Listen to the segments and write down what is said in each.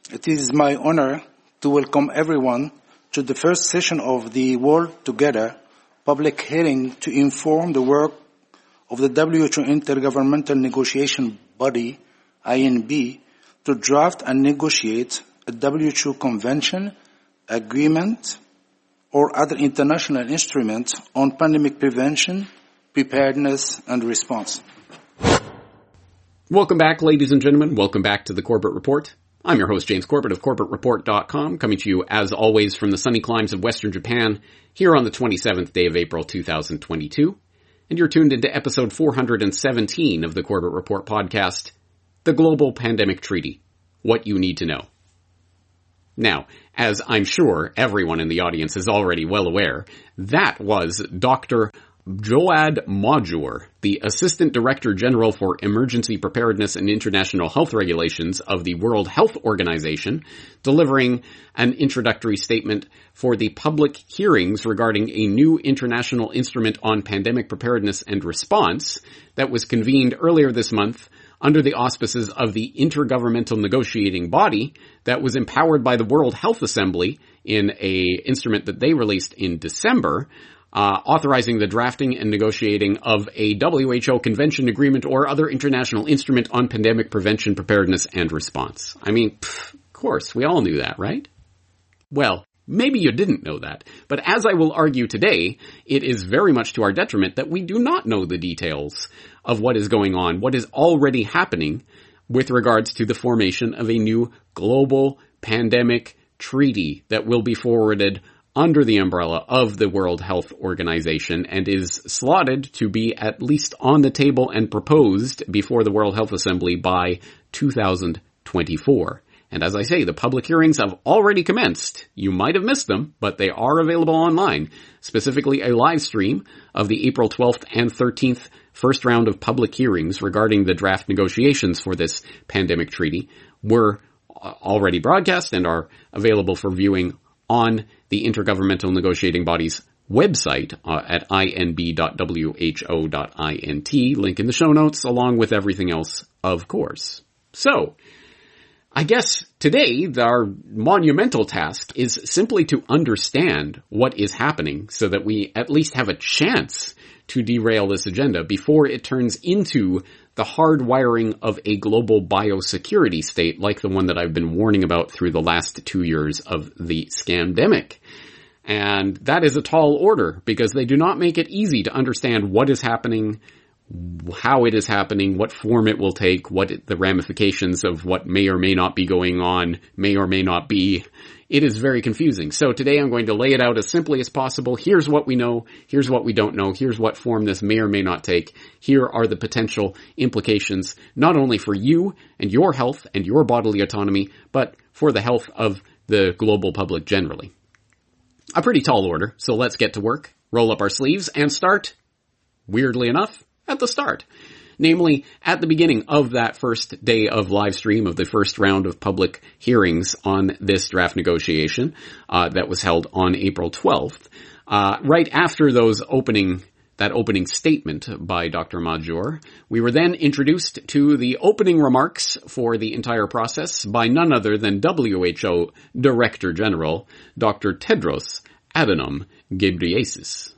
It is my honor to welcome everyone to the first session of the World Together public hearing to inform the work of the WHO Intergovernmental Negotiation Body, INB, to draft and negotiate a WHO convention, agreement, or other international instrument on pandemic prevention, preparedness, and response. Welcome back, ladies and gentlemen. Welcome back to the Corbett Report. I'm your host, James Corbett of CorbettReport.com, coming to you, as always, from the sunny climes of Western Japan, here on the 27th day of April 2022. And you're tuned into episode 417 of the Corbett Report podcast, The Global Pandemic Treaty, What You Need to Know. Now, as I'm sure everyone in the audience is already well aware, that was Dr. Joad Modjour, the Assistant Director General for Emergency Preparedness and International Health Regulations of the World Health Organization, delivering an introductory statement for the public hearings regarding a new international instrument on pandemic preparedness and response that was convened earlier this month under the auspices of the Intergovernmental Negotiating Body that was empowered by the World Health Assembly in a instrument that they released in December, authorizing the drafting and negotiating of a WHO convention, agreement, or other international instrument on pandemic prevention, preparedness, and response. I mean, of course, we all knew that, right? Well, maybe you didn't know that, but as I will argue today, it is very much to our detriment that we do not know the details of what is going on, what is already happening with regards to the formation of a new global pandemic treaty that will be forwarded under the umbrella of the World Health Organization and is slotted to be at least on the table and proposed before the World Health Assembly by 2024. And as I say, the public hearings have already commenced. You might have missed them, but they are available online. Specifically, a live stream of the April 12th and 13th first round of public hearings regarding the draft negotiations for this pandemic treaty were already broadcast and are available for viewing on the Intergovernmental Negotiating Body's website at inb.who.int. Link in the show notes, along with everything else, of course. So, I guess today our monumental task is simply to understand what is happening so that we at least have a chance to derail this agenda before it turns into the hard wiring of a global biosecurity state like the one that I've been warning about through the last 2 years of the scamdemic. And that is a tall order because they do not make it easy to understand what is happening, how it is happening, what form it will take, what the ramifications of what may or may not be going on may or may not be. It is very confusing. So today I'm going to lay it out as simply as possible. Here's what we know. Here's what we don't know. Here's what form this may or may not take. Here are the potential implications, not only for you and your health and your bodily autonomy, but for the health of the global public generally. A pretty tall order, so let's get to work, roll up our sleeves, and start, weirdly enough, at the start. Namely, at the beginning of that first day of live stream of the first round of public hearings on this draft negotiation that was held on April 12th. Right after that opening statement by Dr. Modjour, we were then introduced to the opening remarks for the entire process by none other than WHO Director General, Dr. Tedros Adhanom Ghebreyesus.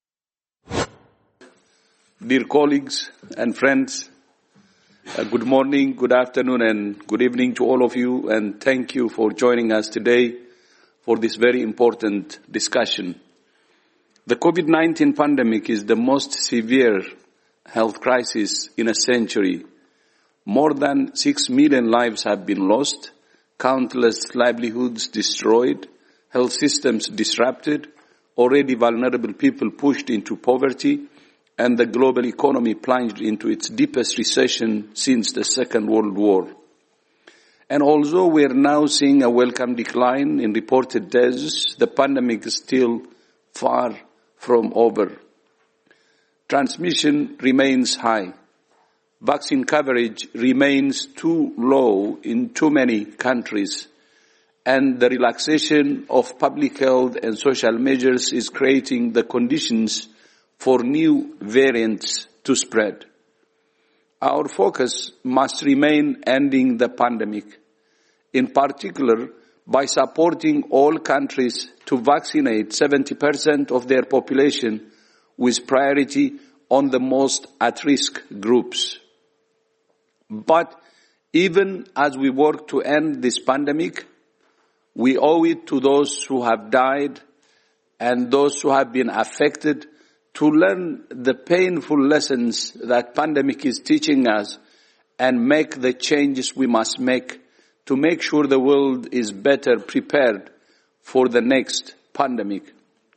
Dear colleagues and friends, good morning, good afternoon, and good evening to all of you, and thank you for joining us today for this very important discussion. The COVID-19 pandemic is the most severe health crisis in a century. More than 6 million lives have been lost, countless livelihoods destroyed, health systems disrupted, already vulnerable people pushed into poverty, and the global economy plunged into its deepest recession since the Second World War. And although we are now seeing a welcome decline in reported deaths, the pandemic is still far from over. Transmission remains high. Vaccine coverage remains too low in too many countries. And the relaxation of public health and social measures is creating the conditions for new variants to spread. Our focus must remain ending the pandemic, in particular by supporting all countries to vaccinate 70% of their population with priority on the most at-risk groups. But even as we work to end this pandemic, we owe it to those who have died and those who have been affected to learn the painful lessons that pandemic is teaching us and make the changes we must make to make sure the world is better prepared for the next pandemic.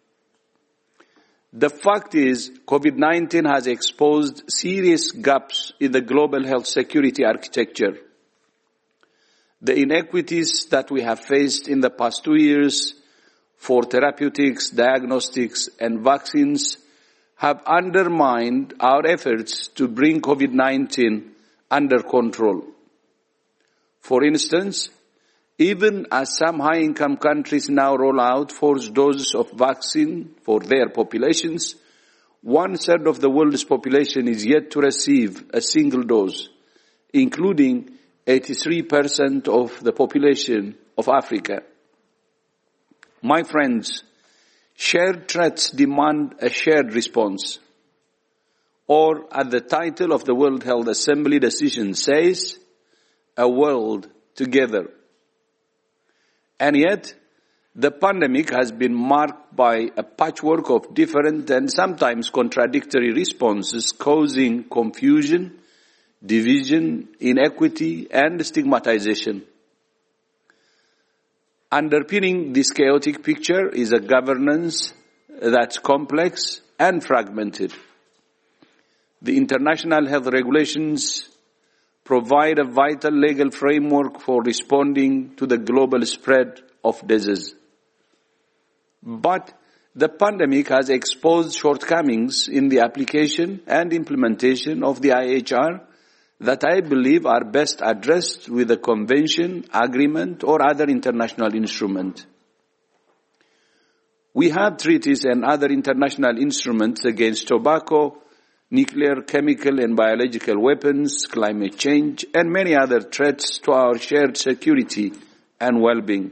The fact is, COVID-19 has exposed serious gaps in the global health security architecture. The inequities that we have faced in the past 2 years for therapeutics, diagnostics, and vaccines have undermined our efforts to bring COVID-19 under control. For instance, even as some high-income countries now roll out forced doses of vaccine for their populations, 1/3 of the world's population is yet to receive a single dose, including 83% of the population of Africa. My friends, shared threats demand a shared response. Or, as the title of the World Health Assembly decision says, a world together. And yet, the pandemic has been marked by a patchwork of different and sometimes contradictory responses, causing confusion, division, inequity, and stigmatization. Underpinning this chaotic picture is a governance that's complex and fragmented. The international health regulations provide a vital legal framework for responding to the global spread of disease. But the pandemic has exposed shortcomings in the application and implementation of the IHR that I believe are best addressed with a convention, agreement, or other international instrument. We have treaties and other international instruments against tobacco, nuclear, chemical, and biological weapons, climate change, and many other threats to our shared security and well-being.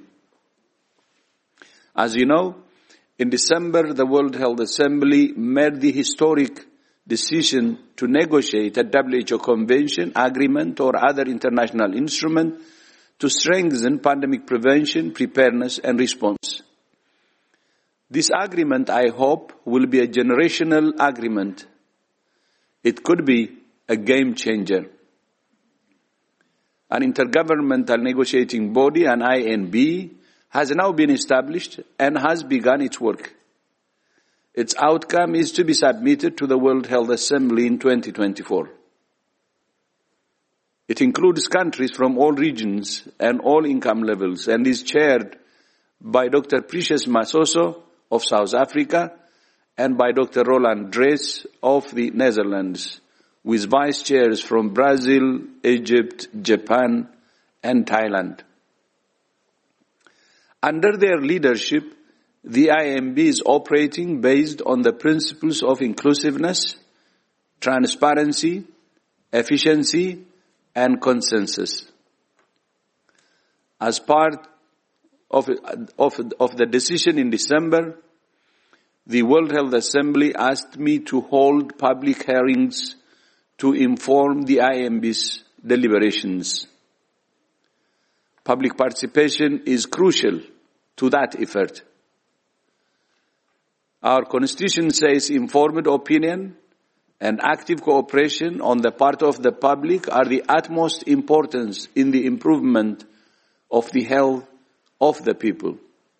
As you know, in December, the World Health Assembly made the historic decision to negotiate a WHO convention, agreement, or other international instrument to strengthen pandemic prevention, preparedness, and response. This agreement, I hope, will be a generational agreement. It could be a game changer. An intergovernmental negotiating body, an INB, has now been established and has begun its work. Its outcome is to be submitted to the World Health Assembly in 2024. It includes countries from all regions and all income levels and is chaired by Dr. Precious Masoso of South Africa and by Dr. Roland Drees of the Netherlands, with vice chairs from Brazil, Egypt, Japan, and Thailand. Under their leadership, the INB is operating based on the principles of inclusiveness, transparency, efficiency, and consensus. As part of the decision in December, the World Health Assembly asked me to hold public hearings to inform the INB's deliberations. Public participation is crucial to that effort. Our Constitution says informed opinion and active cooperation on the part of the public are the utmost importance in the improvement of the health of the people.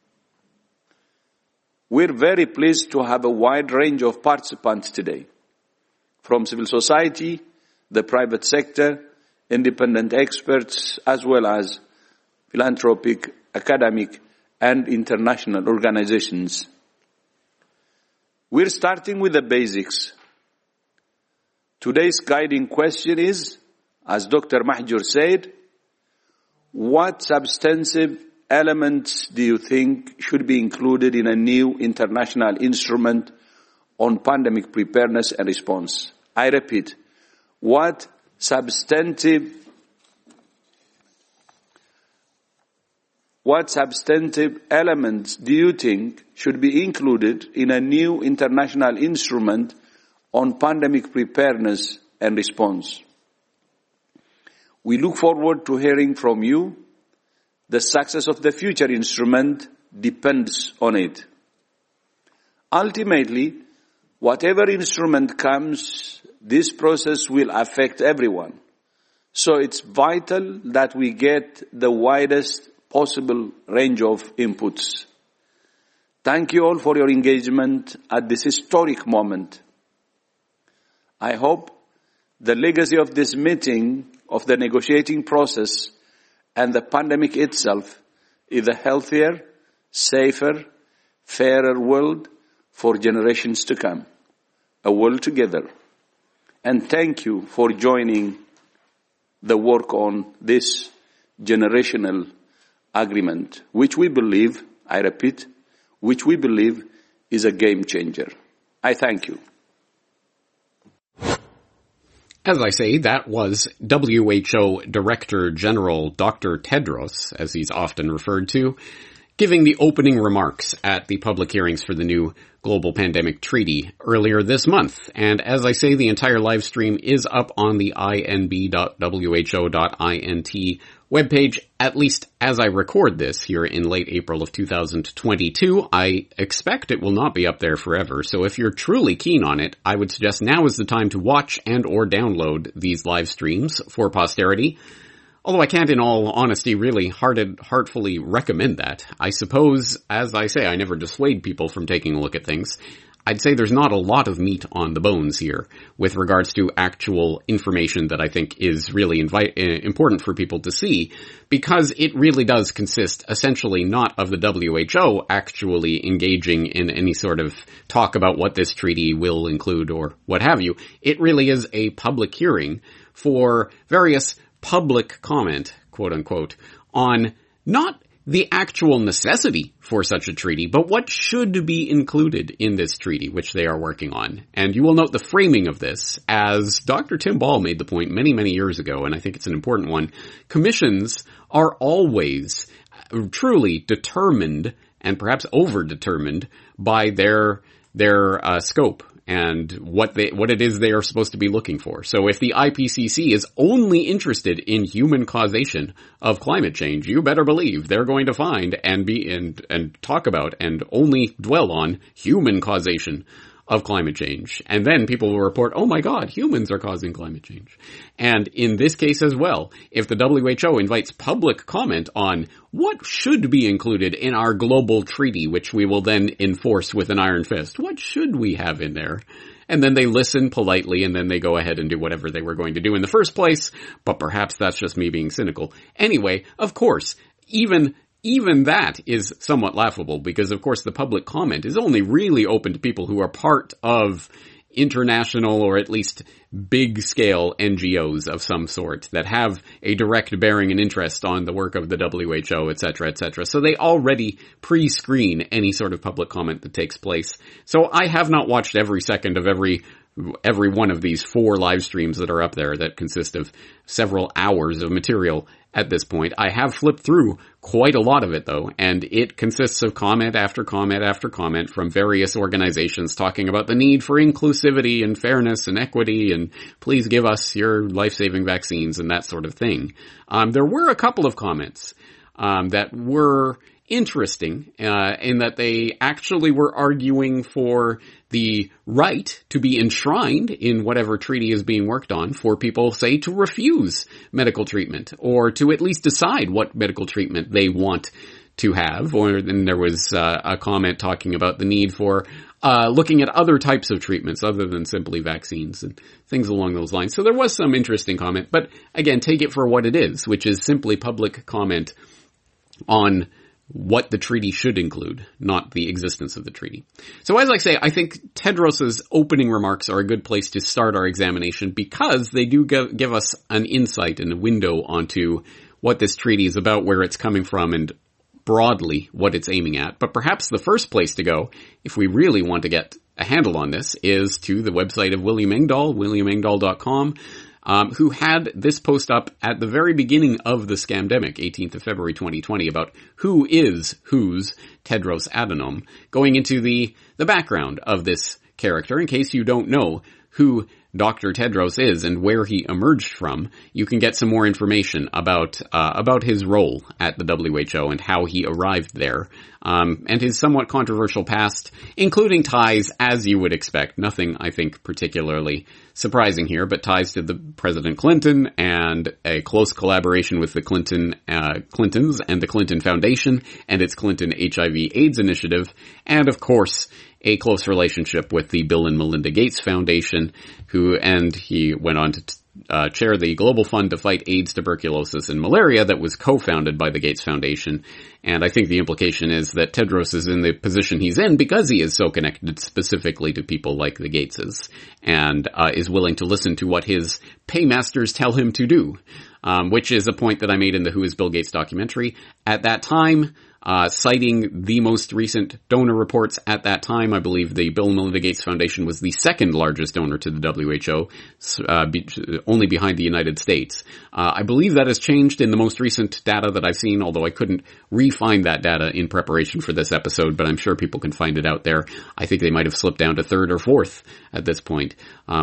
We're very pleased to have a wide range of participants today, from civil society, the private sector, independent experts, as well as philanthropic, academic, and international organizations. We're starting with the basics. Today's guiding question is, as Dr. Mahjour said, what substantive elements do you think should be included in a new international instrument on pandemic preparedness and response? I repeat, what substantive what substantive elements do you think should be included in a new international instrument on pandemic preparedness and response? We look forward to hearing from you. The success of the future instrument depends on it. Ultimately, whatever instrument comes, this process will affect everyone. So it's vital that we get the widest possible range of inputs. Thank you all for your engagement at this historic moment. I hope the legacy of this meeting, of the negotiating process, and the pandemic itself is a healthier, safer, fairer world for generations to come. A world together. And thank you for joining the work on this generational agreement, which we believe, I repeat, which we believe is a game changer. I thank you. As I say, that was WHO Director General Dr. Tedros, as he's often referred to, giving the opening remarks at the public hearings for the new Global Pandemic Treaty earlier this month. And as I say, the entire live stream is up on the inb.who.int webpage, at least as I record this here in late April of 2022. I expect it will not be up there forever, so if you're truly keen on it, I would suggest now is the time to watch and or download these live streams for posterity. Although I can't in all honesty really heartfully recommend that. I suppose, as I say, I never dissuade people from taking a look at things. I'd say there's not a lot of meat on the bones here with regards to actual information that I think is really important for people to see, because it really does consist essentially not of the WHO actually engaging in any sort of talk about what this treaty will include or what have you. It really is a public hearing for various public comment, quote unquote, on not the actual necessity for such a treaty, but what should be included in this treaty, which they are working on. And you will note the framing of this, as Dr. Tim Ball made the point many, many years ago, and I think it's an important one. Commissions are always truly determined, and perhaps over-determined, by their scope and what it is they are supposed to be looking for. So if the IPCC is only interested in human causation of climate change, you better believe they're going to find and talk about and only dwell on human causation of climate change. And then people will report, oh my God, humans are causing climate change. And in this case as well, if the WHO invites public comment on what should be included in our global treaty, which we will then enforce with an iron fist, what should we have in there? And then they listen politely, and then they go ahead and do whatever they were going to do in the first place, but perhaps that's just me being cynical. Anyway, of course, even that is somewhat laughable, because of course the public comment is only really open to people who are part of international or at least big-scale NGOs of some sort that have a direct bearing and interest on the work of the WHO, etc., etc. So they already pre-screen any sort of public comment that takes place. So I have not watched every second of every one of these 4 live streams that are up there that consist of several hours of material at this point. I have flipped through quite a lot of it, though, and it consists of comment after comment after comment from various organizations talking about the need for inclusivity and fairness and equity, and please give us your life-saving vaccines and that sort of thing. There were a couple of comments that were interesting in that they actually were arguing for the right to be enshrined in whatever treaty is being worked on for people, say, to refuse medical treatment or to at least decide what medical treatment they want to have. Or then there was a comment talking about the need for looking at other types of treatments other than simply vaccines and things along those lines. So there was some interesting comment, but again, take it for what it is, which is simply public comment on what the treaty should include, not the existence of the treaty. So as I say, I think Tedros's opening remarks are a good place to start our examination, because they do give us an insight and a window onto what this treaty is about, where it's coming from, and broadly what it's aiming at. But perhaps the first place to go, if we really want to get a handle on this, is to the website of William Engdahl, williamengdahl.com. who had this post up at the very beginning of the scamdemic, 18th of February 2020, about who's Tedros Adhanom, going into the background of this character. In case you don't know who Dr. Tedros is and where he emerged from, you can get some more information about his role at the WHO and how he arrived there, and his somewhat controversial past, including ties, as you would expect. Nothing, I think, particularly surprising here, but ties to the President Clinton and a close collaboration with the Clintons and the Clinton Foundation and its Clinton HIV/AIDS initiative, and of course, a close relationship with the Bill and Melinda Gates Foundation, and he went on to chair the Global Fund to Fight AIDS, Tuberculosis, and Malaria that was co-founded by the Gates Foundation. And I think the implication is that Tedros is in the position he's in because he is so connected specifically to people like the Gateses, and is willing to listen to what his paymasters tell him to do, which is a point that I made in the Who is Bill Gates documentary. At that time, citing the most recent donor reports at that time, I believe the Bill and Melinda Gates Foundation was the second largest donor to the WHO, only behind the United States. I believe that has changed in the most recent data that I've seen, although I couldn't re-find that data in preparation for this episode, but I'm sure people can find it out there. I think they might have slipped down to third or fourth at this point,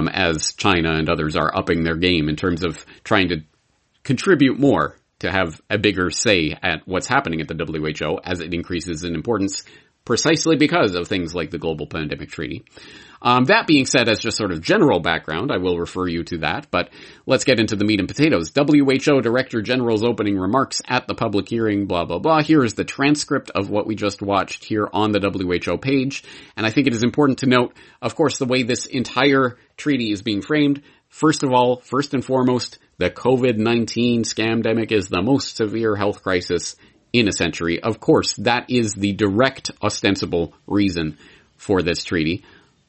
as China and others are upping their game in terms of trying to contribute more to have a bigger say at what's happening at the WHO as it increases in importance, precisely because of things like the Global Pandemic Treaty. That being said, as just sort of general background, I will refer you to that, but let's get into the meat and potatoes. WHO Director General's opening remarks at the public hearing, blah, blah, blah. Here is the transcript of what we just watched here on the WHO page, and I think it is important to note, of course, the way this entire treaty is being framed. First of all, first and foremost, the COVID-19 scamdemic is the most severe health crisis in a century. Of course, that is the direct, ostensible reason for this treaty.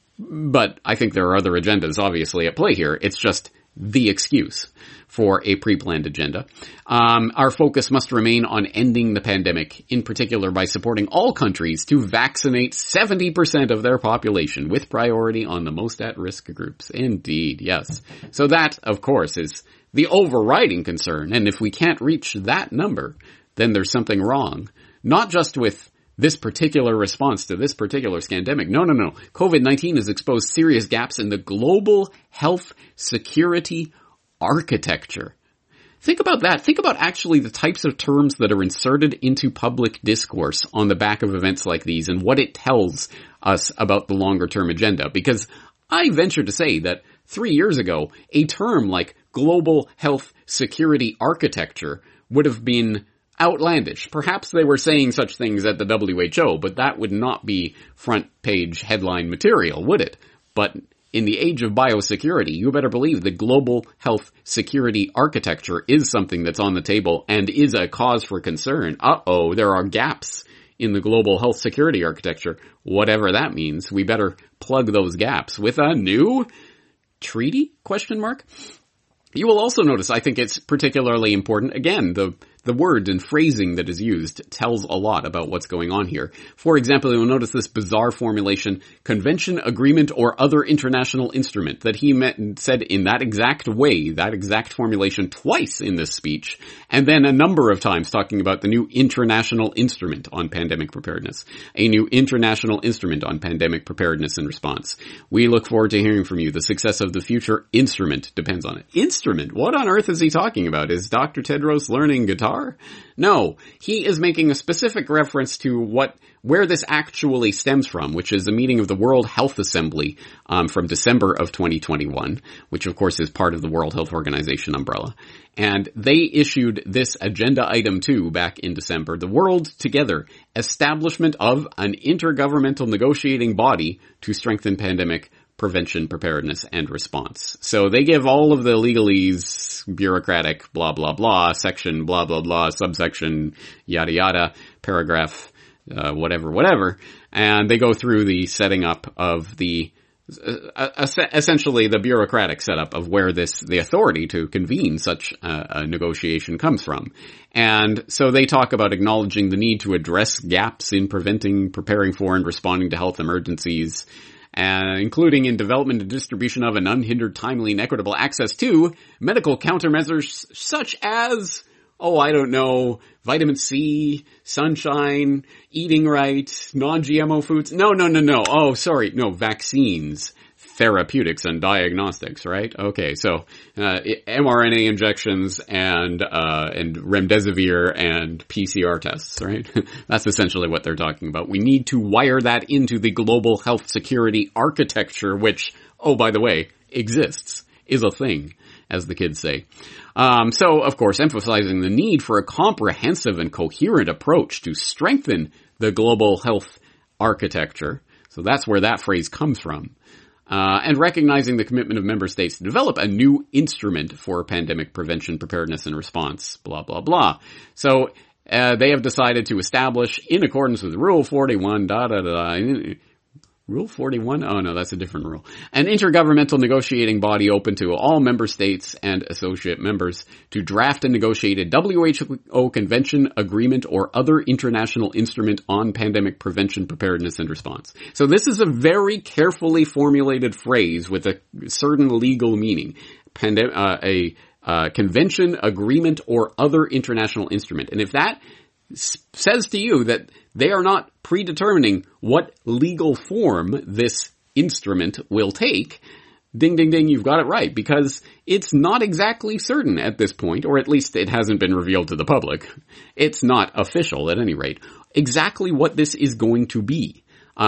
But I think there are other agendas, obviously, at play here. It's just the excuse for a pre-planned agenda. Our focus must remain on ending the pandemic, in particular by supporting all countries to vaccinate 70% of their population, with priority on the most at-risk groups. Indeed, yes. So that, of course, is the overriding concern, and if we can't reach that number, then there's something wrong. Not just with this particular response to this particular scandemic. No. COVID-19 has exposed serious gaps in the global health security architecture. Think about that. Think about actually the types of terms that are inserted into public discourse on the back of events like these and what it tells us about the longer-term agenda. Because I venture to say that 3 years ago, a term like global health security architecture would have been outlandish. Perhaps they were saying such things at the WHO, but that would not be front page headline material, would it? But in the age of biosecurity, you better believe the global health security architecture is something that's on the table and is a cause for concern. There are gaps in the global health security architecture. Whatever that means, we better plug those gaps with a new treaty? ? You will also notice, I think it's particularly important, again, the words and phrasing that is used tells a lot about what's going on here. For example, you'll notice this bizarre formulation, convention, agreement, or other international instrument, that he said in that exact way, that exact formulation twice in this speech, and then a number of times talking about the new international instrument on pandemic preparedness. A new international instrument on pandemic preparedness and response. We look forward to hearing from you. The success of the future instrument depends on it. Instrument? What on earth is he talking about? Is Dr. Tedros learning guitar? No, he is making a specific reference to where this actually stems from, which is a meeting of the World Health Assembly from December of 2021, which of course is part of the World Health Organization umbrella. And they issued this agenda item 2 back in December, the World Together, establishment of an intergovernmental negotiating body to strengthen pandemic prevention, preparedness, and response. So they give all of the legalese, bureaucratic, blah, blah, blah, section, blah, blah, blah, subsection, yada, yada, paragraph, whatever, and they go through the setting up of the, essentially the bureaucratic setup of where the authority to convene such a negotiation comes from. And so they talk about acknowledging the need to address gaps in preventing, preparing for, and responding to health emergencies, including in development and distribution of an unhindered, timely, and equitable access to medical countermeasures such as, I don't know, vitamin C, sunshine, eating right, non-GMO foods. No. Vaccines, therapeutics, and diagnostics, right? Okay, so mRNA injections and remdesivir and PCR tests, right? That's essentially what they're talking about. We need to wire that into the global health security architecture, which, by the way, exists, is a thing, as the kids say. So, of course, emphasizing the need for a comprehensive and coherent approach to strengthen the global health architecture. So that's where that phrase comes from. And recognizing the commitment of member states to develop a new instrument for pandemic prevention, preparedness, and response, blah, blah, blah. So, they have decided to establish, in accordance with Rule 41, Rule 41? Oh no, that's a different rule. An intergovernmental negotiating body open to all member states and associate members to draft and negotiate a WHO convention, agreement, or other international instrument on pandemic prevention, preparedness, and response. So this is a very carefully formulated phrase with a certain legal meaning. A convention, agreement, or other international instrument. And if that says to you that they are not predetermining what legal form this instrument will take, ding, ding, ding, you've got it right, because it's not exactly certain at this point, or at least it hasn't been revealed to the public. It's not official, at any rate, exactly what this is going to be.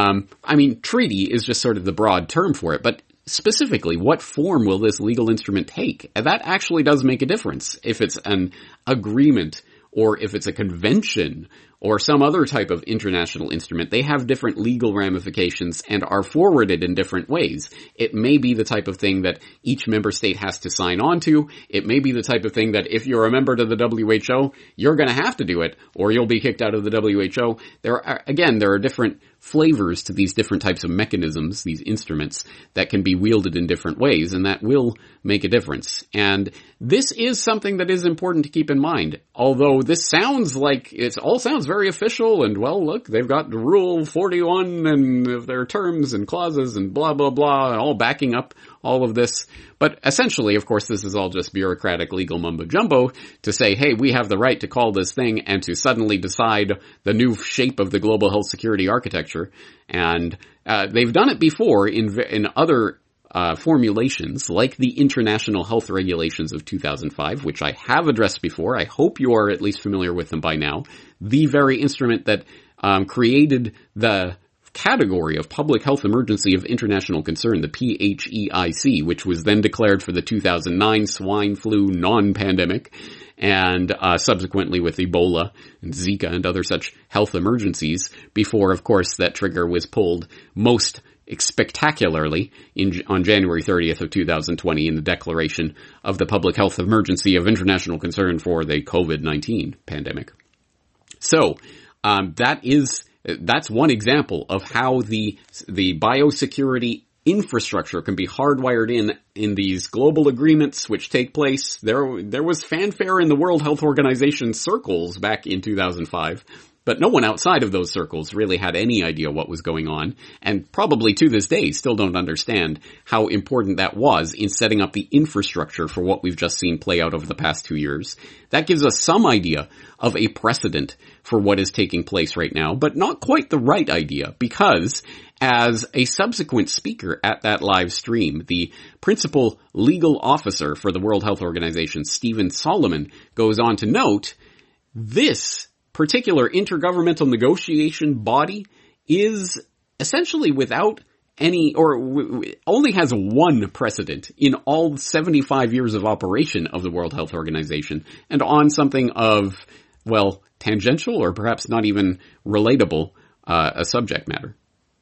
Treaty is just sort of the broad term for it, but specifically, what form will this legal instrument take? And that actually does make a difference if it's an agreement or if it's a convention or some other type of international instrument. They have different legal ramifications and are forwarded in different ways. It may be the type of thing that each member state has to sign on to. It may be the type of thing that if you're a member to the WHO, you're going to have to do it, or you'll be kicked out of the WHO. There are different flavors to these different types of mechanisms, these instruments, that can be wielded in different ways, and that will make a difference. And this is something that is important to keep in mind. Although this sounds like, it all sounds very official, and well, look, they've got Rule 41 and their terms and clauses and blah, blah, blah, all backing up all of this. But essentially, of course, this is all just bureaucratic legal mumbo-jumbo to say, hey, we have the right to call this thing and to suddenly decide the new shape of the global health security architecture. And they've done it before in other formulations, like the International Health Regulations of 2005, which I have addressed before. I hope you are at least familiar with them by now. The very instrument that created the category of public health emergency of international concern, the PHEIC, which was then declared for the 2009 swine flu non-pandemic, and subsequently with Ebola and Zika and other such health emergencies, before, of course, that trigger was pulled most spectacularly on January 30th of 2020 in the declaration of the public health emergency of international concern for the COVID-19 pandemic. So, that's one example of how the biosecurity infrastructure can be hardwired in these global agreements which take place. There was fanfare in the World Health Organization circles back in 2005, but no one outside of those circles really had any idea what was going on, and probably to this day still don't understand how important that was in setting up the infrastructure for what we've just seen play out over the past 2 years. That gives us some idea of a precedent for what is taking place right now, but not quite the right idea, because as a subsequent speaker at that live stream, the principal legal officer for the World Health Organization, Stephen Solomon, goes on to note, this particular intergovernmental negotiation body is essentially without any, or only has one precedent in all 75 years of operation of the World Health Organization, and on something of, well, tangential or perhaps not even relatable a subject matter.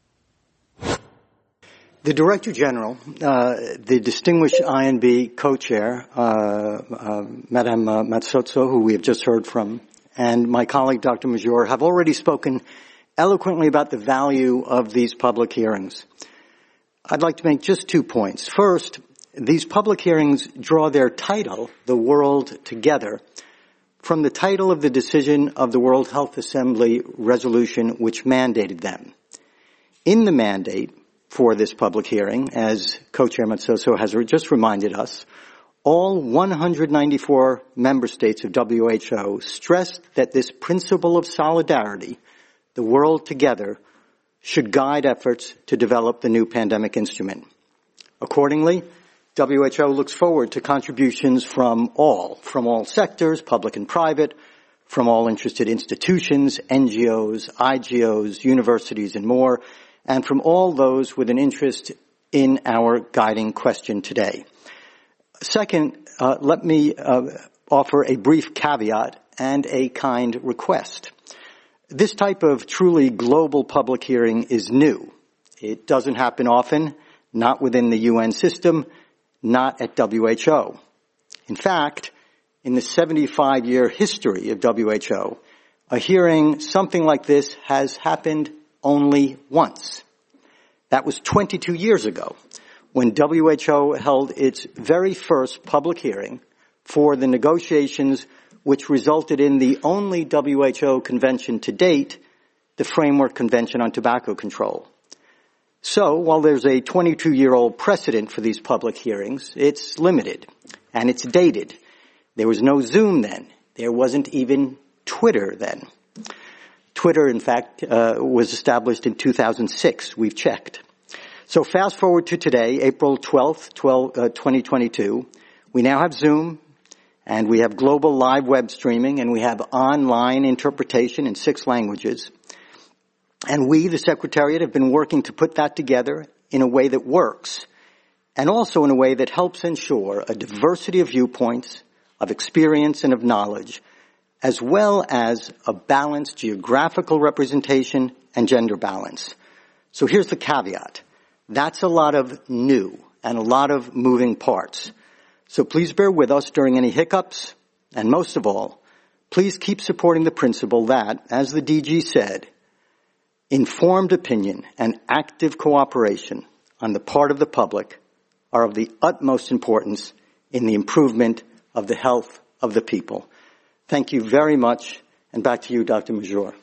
The Director General, the distinguished INB co-chair, Madame Matsotso, who we have just heard from, and my colleague, Dr. Major, have already spoken eloquently about the value of these public hearings. I'd like to make just 2 points. First, these public hearings draw their title, The World Together, from the title of the decision of the World Health Assembly resolution which mandated them. In the mandate, for this public hearing, as Co-Chair Matsoso has just reminded us. All 194 member states of WHO stressed that this principle of solidarity, the world together, should guide efforts to develop the new pandemic instrument. Accordingly, WHO looks forward to contributions from all sectors, public and private, from all interested institutions, NGOs, IGOs, universities, and more, and from all those with an interest in our guiding question today. Second, let me offer a brief caveat and a kind request. This type of truly global public hearing is new. It doesn't happen often, not within the UN system, not at WHO. In fact, in the 75-year history of WHO, a hearing something like this has happened only once. That was 22 years ago, when WHO held its very first public hearing for the negotiations which resulted in the only WHO convention to date, the Framework Convention on Tobacco Control. So, while there's a 22-year-old precedent for these public hearings, it's limited, and it's dated. There was no Zoom then. There wasn't even Twitter then. Twitter, in fact, was established in 2006. We've checked. So fast forward to today, April 12th, 2022. We now have Zoom, and we have global live web streaming, and we have online interpretation in 6 languages. And we, the Secretariat, have been working to put that together in a way that works, and also in a way that helps ensure a diversity of viewpoints, of experience, and of knowledge, as well as a balanced geographical representation and gender balance. So here's the caveat. That's a lot of new and a lot of moving parts. So please bear with us during any hiccups, and most of all, please keep supporting the principle that, as the DG said, informed opinion and active cooperation on the part of the public are of the utmost importance in the improvement of the health of the people. Thank you very much, and back to you, Dr. Major.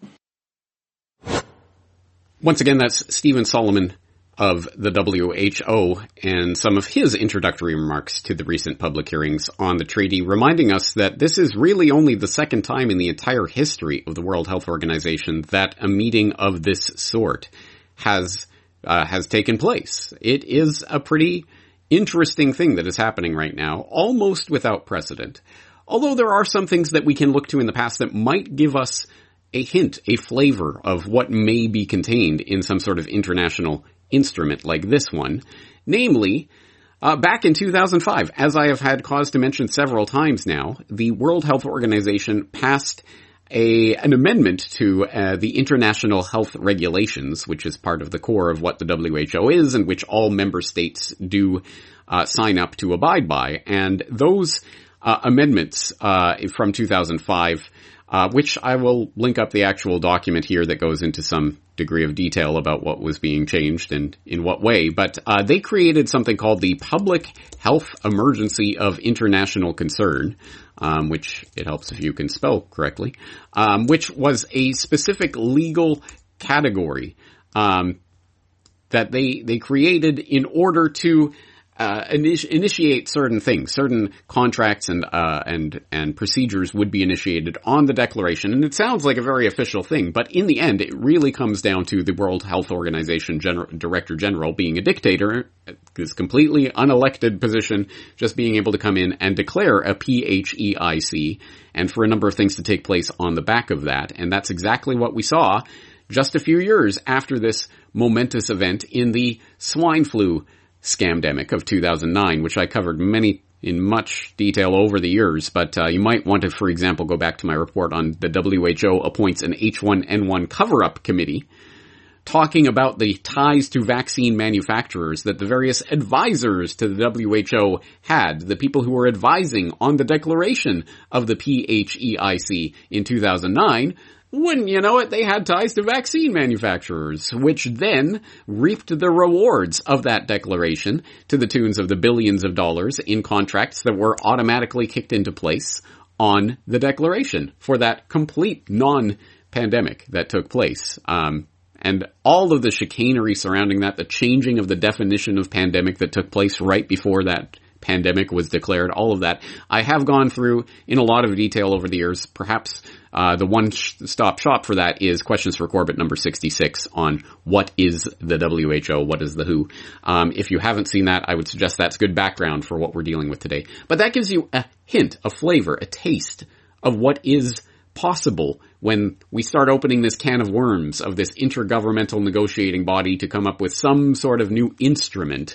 Once again, that's Stephen Solomon of the WHO and some of his introductory remarks to the recent public hearings on the treaty, reminding us that this is really only the second time in the entire history of the World Health Organization that a meeting of this sort has taken place. It is a pretty interesting thing that is happening right now, almost without precedent. Although there are some things that we can look to in the past that might give us a hint, a flavor of what may be contained in some sort of international instrument like this one. Namely, back in 2005, as I have had cause to mention several times now, the World Health Organization passed an amendment to the International Health Regulations, which is part of the core of what the WHO is and which all member states do sign up to abide by. And those amendments from 2005, which I will link up the actual document here that goes into some degree of detail about what was being changed and in what way, but they created something called the Public Health Emergency of International Concern, which it helps if you can spell correctly, which was a specific legal category that they created in order to initiate certain things. Certain contracts and procedures would be initiated on the declaration, and it sounds like a very official thing, but in the end, it really comes down to the World Health Organization Director General being a dictator, this completely unelected position, just being able to come in and declare a PHEIC, and for a number of things to take place on the back of that, and that's exactly what we saw just a few years after this momentous event in the swine flu scamdemic of 2009, which I covered in much detail over the years, but you might want to, for example, go back to my report on the WHO appoints an H1N1 cover-up committee, talking about the ties to vaccine manufacturers that the various advisors to the WHO had, the people who were advising on the declaration of the PHEIC in 2009, wouldn't you know it, they had ties to vaccine manufacturers, which then reaped the rewards of that declaration to the tunes of the billions of dollars in contracts that were automatically kicked into place on the declaration for that complete non-pandemic that took place. and all of the chicanery surrounding that, the changing of the definition of pandemic that took place right before that pandemic was declared, all of that, I have gone through in a lot of detail over the years. Perhaps the one-stop shop for that is Questions for Corbett number 66 on what is the WHO, what is the WHO. If you haven't seen that, I would suggest that's good background for what we're dealing with today. But that gives you a hint, a flavor, a taste of what is possible when we start opening this can of worms of this intergovernmental negotiating body to come up with some sort of new instrument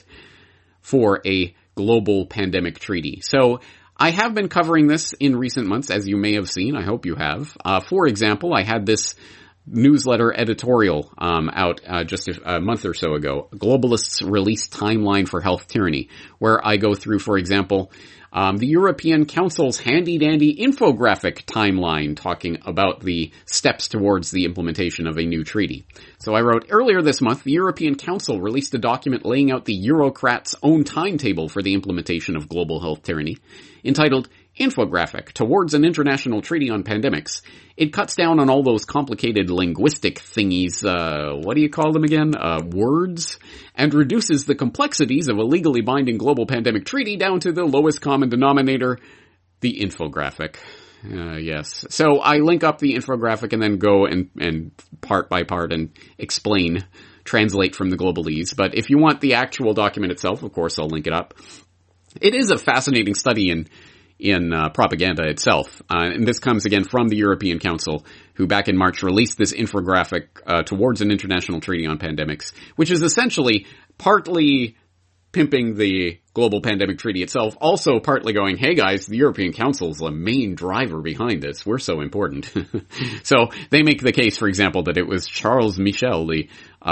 for a global pandemic treaty. So I have been covering this in recent months, as you may have seen. I hope you have. For example, I had this newsletter editorial out just a month or so ago, Globalists Release Timeline for Health Tyranny, where I go through, for example, the European Council's handy-dandy infographic timeline talking about the steps towards the implementation of a new treaty. So I wrote, earlier this month, the European Council released a document laying out the Eurocrats' own timetable for the implementation of global health tyranny, entitled Infographic Towards an International Treaty on Pandemics. It cuts down on all those complicated linguistic thingies, what do you call them again? Words, and reduces the complexities of a legally binding global pandemic treaty down to the lowest common denominator, the infographic. Yes. So I link up the infographic and then go and part by part and explain, translate from the globalese. But if you want the actual document itself, of course, I'll link it up. It is a fascinating study in propaganda itself. And this comes again from the European Council, who back in March released this infographic towards an international treaty on pandemics, which is essentially partly pimping the global pandemic treaty itself, also partly going, hey guys, the European Council is the main driver behind this. We're so important. So they make the case, for example, that it was Charles Michel, the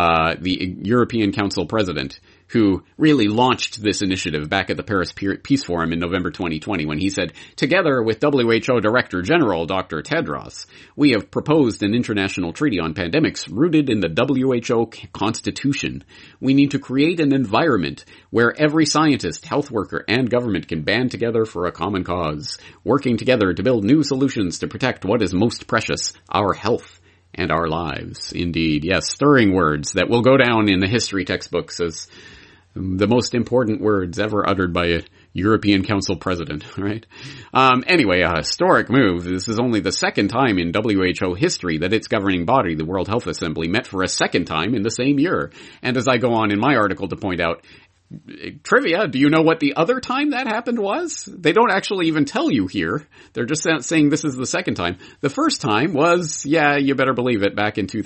European Council president, who really launched this initiative back at the Paris Peace Forum in November 2020 when he said, together with WHO Director General Dr. Tedros, we have proposed an international treaty on pandemics rooted in the WHO Constitution. We need to create an environment where every scientist, health worker, and government can band together for a common cause, working together to build new solutions to protect what is most precious, our health and our lives. Indeed, yes, stirring words that will go down in the history textbooks as the most important words ever uttered by a European Council president, right? Anyway, a historic move. This is only the second time in WHO history that its governing body, the World Health Assembly, met for a second time in the same year. And as I go on in my article to point out, trivia, do you know what the other time that happened was? They don't actually even tell you here. They're just saying this is the second time. The first time was, yeah, you better believe it, back in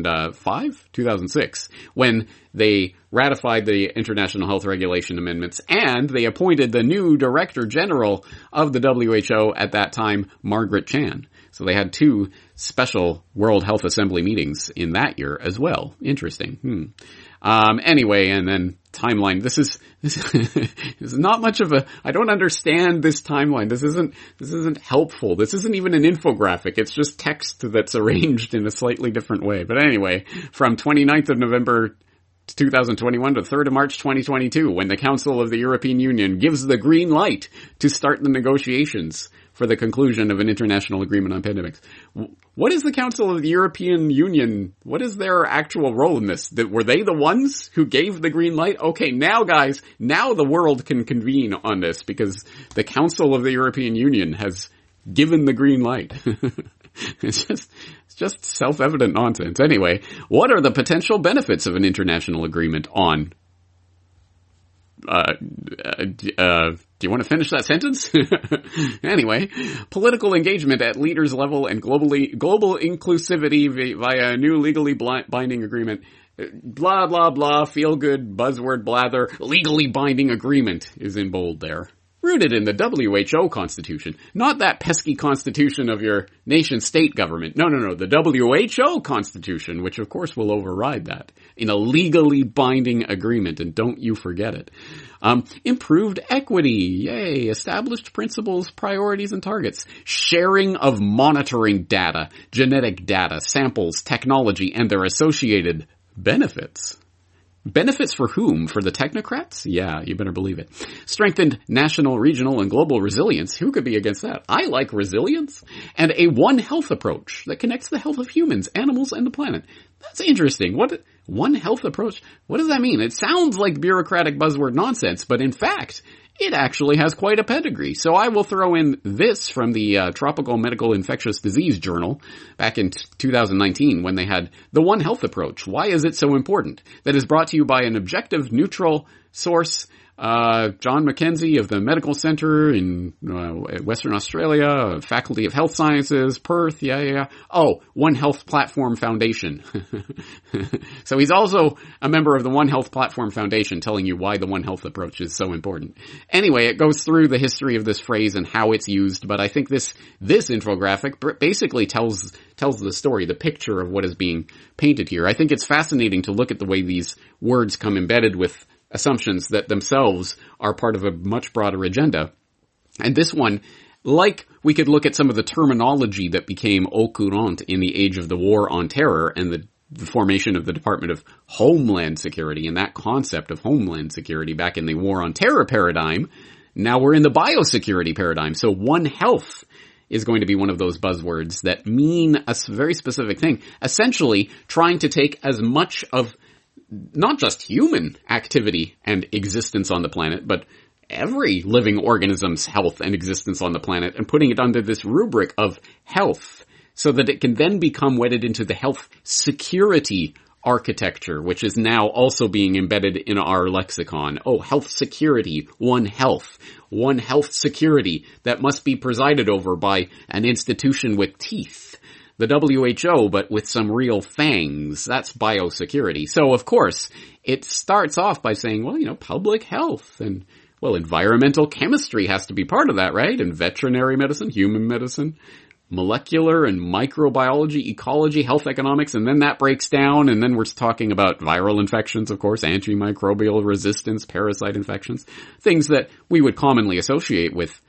2006, when they ratified the International Health Regulation Amendments, and they appointed the new Director General of the WHO at that time, Margaret Chan. So they had two special World Health Assembly meetings in that year as well. Interesting. Anyway, and then timeline. This is not much of I don't understand this timeline. This isn't helpful. This isn't even an infographic. It's just text that's arranged in a slightly different way. But anyway, from 29th of November 2021 to 3rd of March 2022, when the Council of the European Union gives the green light to start the negotiations for the conclusion of an international agreement on pandemics. What is the Council of the European Union? What is their actual role in this? Were they the ones who gave the green light? Okay, now guys, now the world can convene on this because the Council of the European Union has given the green light. It's just self-evident nonsense. Anyway, what are the potential benefits of an international agreement on do you want to finish that sentence? Anyway, political engagement at leaders level and global inclusivity via a new legally binding agreement. Blah, blah, blah, feel good, buzzword blather, legally binding agreement is in bold there. Rooted in the WHO Constitution. Not that pesky constitution of your nation-state government. No, the WHO Constitution, which of course will override that. In a legally binding agreement, and don't you forget it. Improved equity. Yay. Established principles, priorities, and targets. Sharing of monitoring data, genetic data, samples, technology, and their associated benefits. Benefits for whom? For the technocrats? Yeah, you better believe it. Strengthened national, regional, and global resilience. Who could be against that? I like resilience. And a One Health approach that connects the health of humans, animals, and the planet. That's interesting. What One Health approach? What does that mean? It sounds like bureaucratic buzzword nonsense, but in fact, it actually has quite a pedigree. So I will throw in this from the Tropical Medical Infectious Disease Journal back in 2019 when they had the One Health approach. Why is it so important? That is brought to you by an objective, neutral source, John Mackenzie of the Medical Center in Western Australia, Faculty of Health Sciences, Perth, Oh, One Health Platform Foundation. So he's also a member of the One Health Platform Foundation telling you why the One Health approach is so important. Anyway, it goes through the history of this phrase and how it's used, but I think this infographic basically tells the story, the picture of what is being painted here. I think it's fascinating to look at the way these words come embedded with assumptions that themselves are part of a much broader agenda. And this one, like we could look at some of the terminology that became au courant in the age of the War on Terror and the formation of the Department of Homeland Security and that concept of Homeland Security back in the War on Terror paradigm. Now we're in the biosecurity paradigm. So One Health is going to be one of those buzzwords that mean a very specific thing. Essentially, trying to take as much of not just human activity and existence on the planet, but every living organism's health and existence on the planet and putting it under this rubric of health so that it can then become wedded into the health security architecture, which is now also being embedded in our lexicon. Oh, health security, One Health security that must be presided over by an institution with teeth. The WHO, but with some real fangs. That's biosecurity. So, of course, it starts off by saying, well, public health and, well, environmental chemistry has to be part of that, right? And veterinary medicine, human medicine, molecular and microbiology, ecology, health economics, and then that breaks down, and then we're talking about viral infections, of course, antimicrobial resistance, parasite infections, things that we would commonly associate with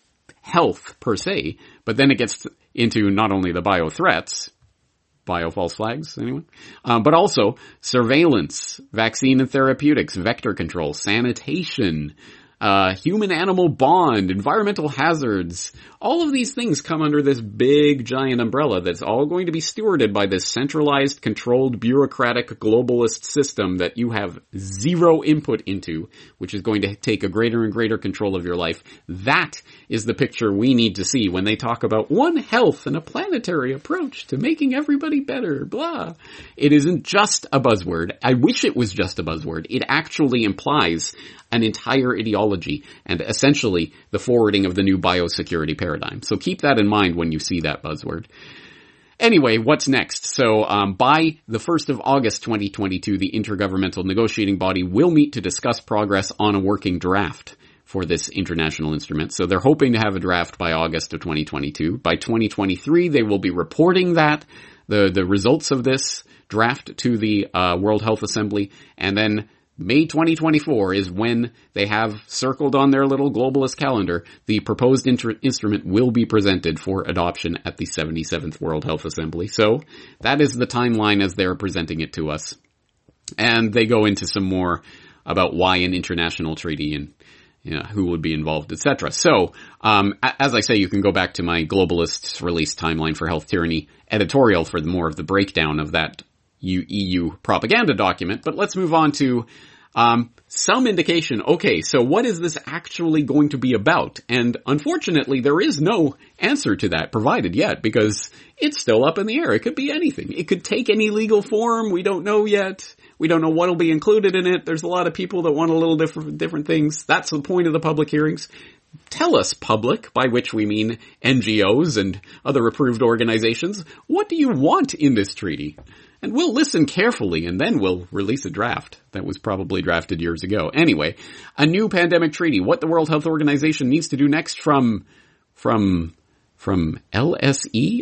health per se, but then it gets into not only the bio threats, bio false flags, anyone? But also surveillance, vaccine and therapeutics, vector control, sanitation, human-animal bond, environmental hazards. All of these things come under this big, giant umbrella that's all going to be stewarded by this centralized, controlled, bureaucratic, globalist system that you have zero input into, which is going to take a greater and greater control of your life. That is the picture we need to see when they talk about One Health and a planetary approach to making everybody better, blah. It isn't just a buzzword. I wish it was just a buzzword. It actually implies an entire ideology and essentially the forwarding of the new biosecurity paradigm. So keep that in mind when you see that buzzword. Anyway, what's next? So by the 1st of August 2022, the Intergovernmental Negotiating Body will meet to discuss progress on a working draft for this international instrument. So they're hoping to have a draft by August of 2022. By 2023, they will be reporting that, the results of this draft to the World Health Assembly, and then May 2024 is when they have circled on their little globalist calendar, the proposed instrument will be presented for adoption at the 77th World Health Assembly. So that is the timeline as they're presenting it to us. And they go into some more about why an international treaty and who would be involved, etc. So, as I say, you can go back to my globalist release timeline for health tyranny editorial for more of the breakdown of that EU propaganda document. But let's move on to some indication. Okay, so what is this actually going to be about? And unfortunately, there is no answer to that provided yet because it's still up in the air. It could be anything. It could take any legal form. We don't know yet. We don't know what will be included in it. There's a lot of people that want a little different things. That's the point of the public hearings. Tell us, public, by which we mean NGOs and other approved organizations, what do you want in this treaty? And we'll listen carefully, and then we'll release a draft that was probably drafted years ago. Anyway, a new pandemic treaty. What the World Health Organization needs to do next from LSE?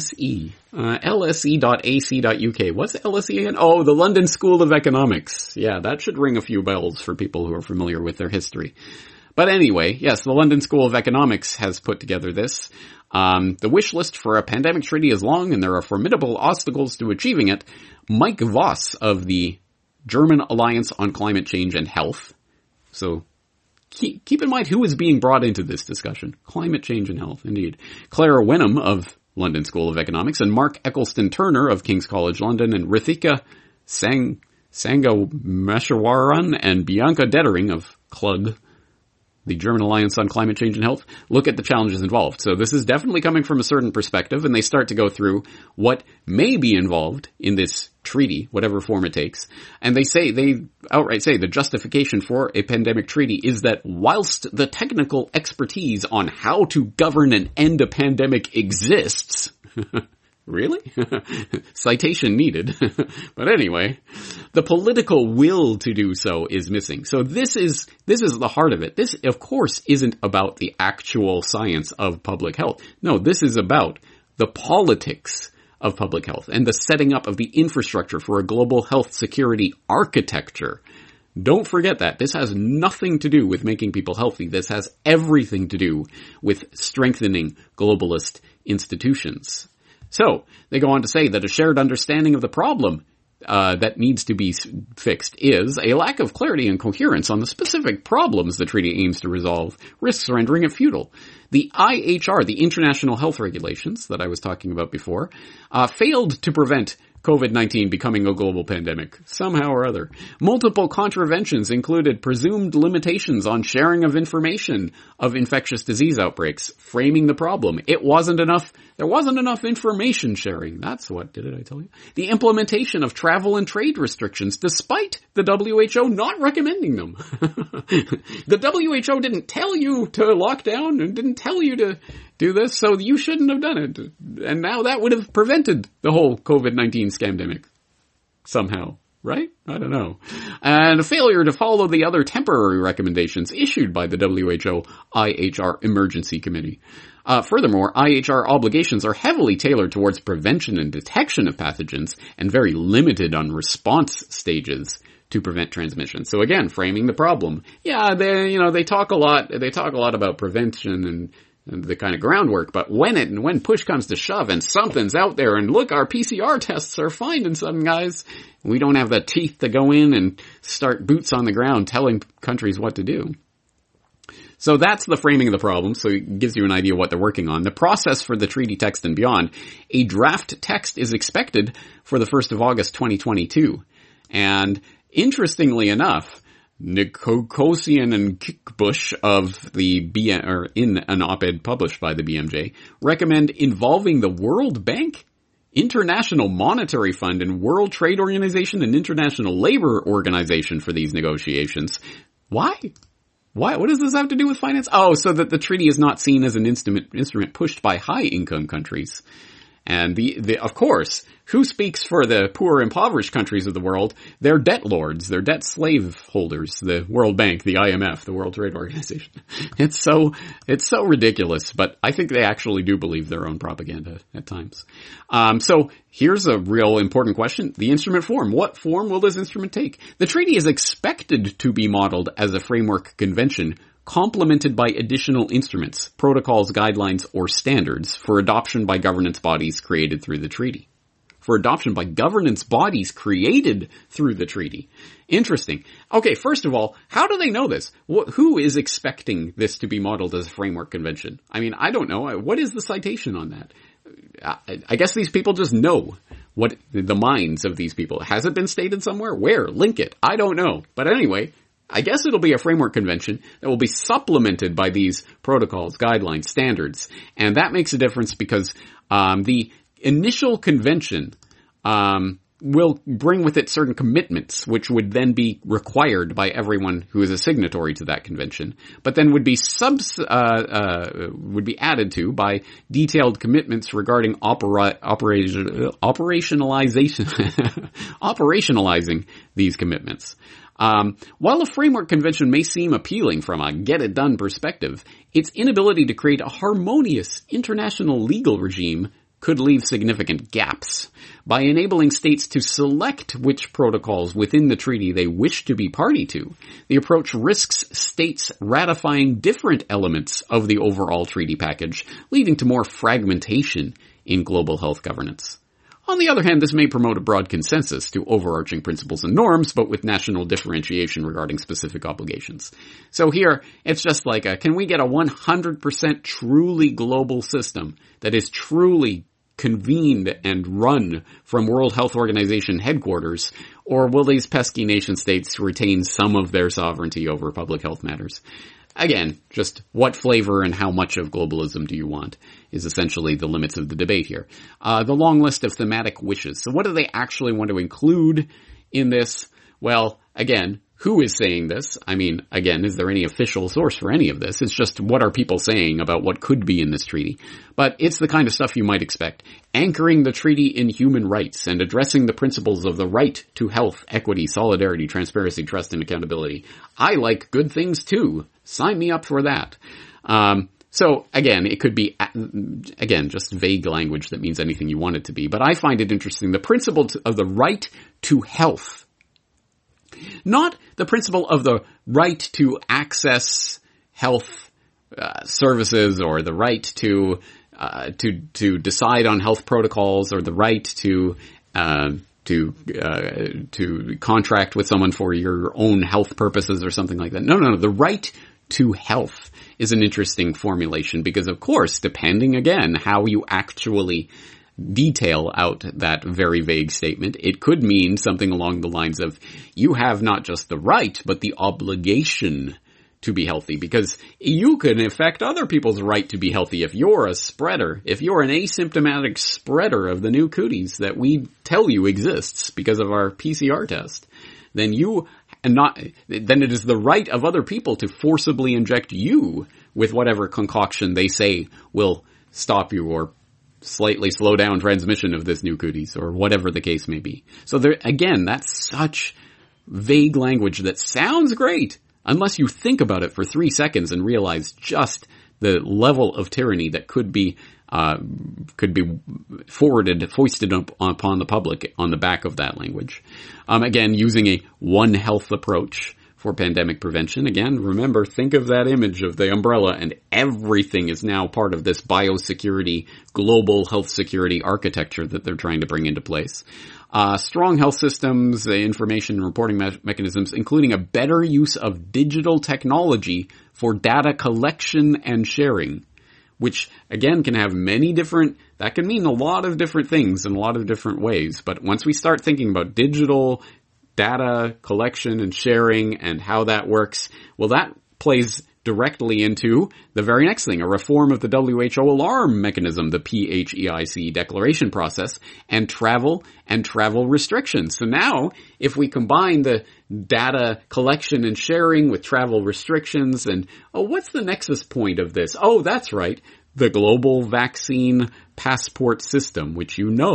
LSE.ac.uk. What's LSE again? Oh, the London School of Economics. Yeah, that should ring a few bells for people who are familiar with their history. But anyway, yes, the London School of Economics has put together this. The wish list for a pandemic treaty is long and there are formidable obstacles to achieving it. Mike Voss of the German Alliance on Climate Change and Health. So keep in mind who is being brought into this discussion. Climate change and health, indeed. Clara Wenham of London School of Economics and Mark Eccleston Turner of King's College London and Rithika Sangameshwaran and Bianca Dettering of CLUG, the German Alliance on Climate Change and Health, look at the challenges involved. So this is definitely coming from a certain perspective, and they start to go through what may be involved in this treaty, whatever form it takes. And they outright say the justification for a pandemic treaty is that whilst the technical expertise on how to govern and end a pandemic exists, really? Citation needed. But anyway, the political will to do so is missing. So this is the heart of it. This, of course, isn't about the actual science of public health. No, this is about the politics of public health and the setting up of the infrastructure for a global health security architecture. Don't forget that. This has nothing to do with making people healthy. This has everything to do with strengthening globalist institutions. So, they go on to say that a shared understanding of the problem that needs to be fixed is a lack of clarity and coherence on the specific problems the treaty aims to resolve, risks rendering it futile. The IHR, the International Health Regulations that I was talking about before, failed to prevent COVID-19 becoming a global pandemic, somehow or other. Multiple contraventions included presumed limitations on sharing of information of infectious disease outbreaks, framing the problem. There wasn't enough information sharing. That's what did it, I tell you? The implementation of travel and trade restrictions, despite the WHO not recommending them. The WHO didn't tell you to lock down and didn't tell you to do this, so you shouldn't have done it. And now that would have prevented the whole COVID-19 scamdemic. Somehow. Right? I don't know. And a failure to follow the other temporary recommendations issued by the WHO IHR Emergency Committee. Furthermore, IHR obligations are heavily tailored towards prevention and detection of pathogens and very limited on response stages to prevent transmission. So again, framing the problem. Yeah, they talk a lot about prevention and the kind of groundwork, but when push comes to shove and something's out there and look, our PCR tests are finding something, guys, we don't have the teeth to go in and start boots on the ground telling countries what to do. So that's the framing of the problem, so it gives you an idea what they're working on. The process for the treaty text and beyond. A draft text is expected for the 1st of August 2022. And interestingly enough, Nikosian and Kickbush of the in an op-ed published by the BMJ, recommend involving the World Bank, International Monetary Fund, and World Trade Organization and International Labor Organization for these negotiations. Why? What does this have to do with finance? Oh, so that the treaty is not seen as an instrument pushed by high-income countries. And of course, who speaks for the poor, impoverished countries of the world? They're debt lords, they're debt slave holders, the World Bank, the IMF, the World Trade Organization. It's so ridiculous, but I think they actually do believe their own propaganda at times. So here's a real important question. The instrument form. What form will this instrument take? The treaty is expected to be modeled as a framework convention complemented by additional instruments, protocols, guidelines, or standards for adoption by governance bodies created through the treaty. For adoption by governance bodies created through the treaty. Interesting. Okay, first of all, how do they know this? Who is expecting this to be modeled as a framework convention? I mean, I don't know. What is the citation on that? I guess these people just know what the minds of these people. Has it been stated somewhere? Where? Link it. I don't know. But anyway, I guess it'll be a framework convention that will be supplemented by these protocols, guidelines, standards. And that makes a difference because the initial convention will bring with it certain commitments, which would then be required by everyone who is a signatory to that convention, but then would be added to by detailed commitments regarding operationalizing these commitments. While a framework convention may seem appealing from a get-it-done perspective, its inability to create a harmonious international legal regime could leave significant gaps. By enabling states to select which protocols within the treaty they wish to be party to, the approach risks states ratifying different elements of the overall treaty package, leading to more fragmentation in global health governance. On the other hand, this may promote a broad consensus to overarching principles and norms, but with national differentiation regarding specific obligations. So here, it's just like can we get a 100% truly global system that is truly convened and run from World Health Organization headquarters, or will these pesky nation states retain some of their sovereignty over public health matters? Again, just what flavor and how much of globalism do you want is essentially the limits of the debate here. The long list of thematic wishes. So what do they actually want to include in this? Well, again, who is saying this? I mean, again, is there any official source for any of this? It's just what are people saying about what could be in this treaty. But it's the kind of stuff you might expect. Anchoring the treaty in human rights and addressing the principles of the right to health, equity, solidarity, transparency, trust, and accountability. I like good things too. Sign me up for that. So again, it could be, again, just vague language that means anything you want it to be. But I find it interesting. The principle of the right to health. Not the principle of the right to access health services, or the right to decide on health protocols, or the right to contract with someone for your own health purposes or something like that. No. The right to health is an interesting formulation because, of course, depending again how you actually detail out that very vague statement, it could mean something along the lines of you have not just the right, but the obligation to be healthy, because you can affect other people's right to be healthy if you're a spreader, if you're an asymptomatic spreader of the new cooties that we tell you exists because of our PCR test, then then it is the right of other people to forcibly inject you with whatever concoction they say will stop you or slightly slow down transmission of this new cooties, or whatever the case may be. So there, again, that's such vague language that sounds great unless you think about it for 3 seconds and realize just the level of tyranny that could be foisted upon the public on the back of that language. Again, using a One Health approach for pandemic prevention. Again, remember, think of that image of the umbrella, and everything is now part of this biosecurity, global health security architecture that they're trying to bring into place. Strong health systems, information and reporting mechanisms, including a better use of digital technology for data collection and sharing, which again can have that can mean a lot of different things in a lot of different ways. But once we start thinking about digital data collection and sharing and how that works, well, that plays directly into the very next thing, a reform of the WHO alarm mechanism, the PHEIC declaration process, and travel restrictions. So now, if we combine the data collection and sharing with travel restrictions, and what's the nexus point of this? Oh, that's right, the global vaccine passport system, which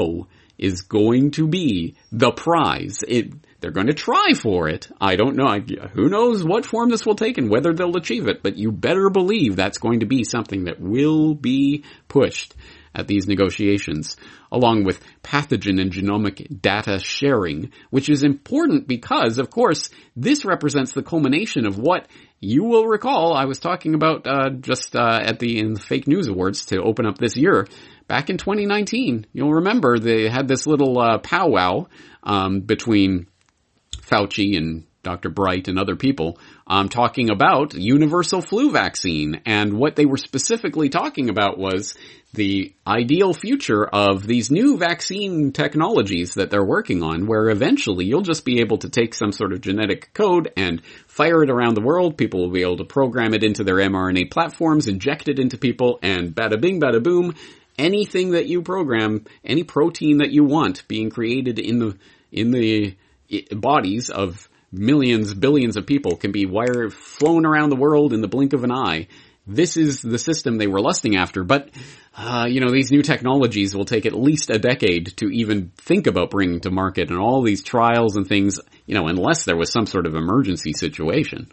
is going to be the prize. They're going to try for it. I don't know. Who knows what form this will take and whether they'll achieve it, but you better believe that's going to be something that will be pushed at these negotiations, along with pathogen and genomic data sharing, which is important because, of course, this represents the culmination of what you will recall I was talking about in the Fake News Awards to open up this year. Back in 2019, you'll remember they had this little powwow between Fauci and Dr. Bright and other people talking about universal flu vaccine. And what they were specifically talking about was the ideal future of these new vaccine technologies that they're working on, where eventually you'll just be able to take some sort of genetic code and fire it around the world. People will be able to program it into their mRNA platforms, inject it into people, and bada bing, bada boom, anything that you program, any protein that you want being created in the bodies of millions, billions of people can be flown around the world in the blink of an eye. This is the system they were lusting after, but, these new technologies will take at least a decade to even think about bringing to market, and all these trials and things, unless there was some sort of emergency situation.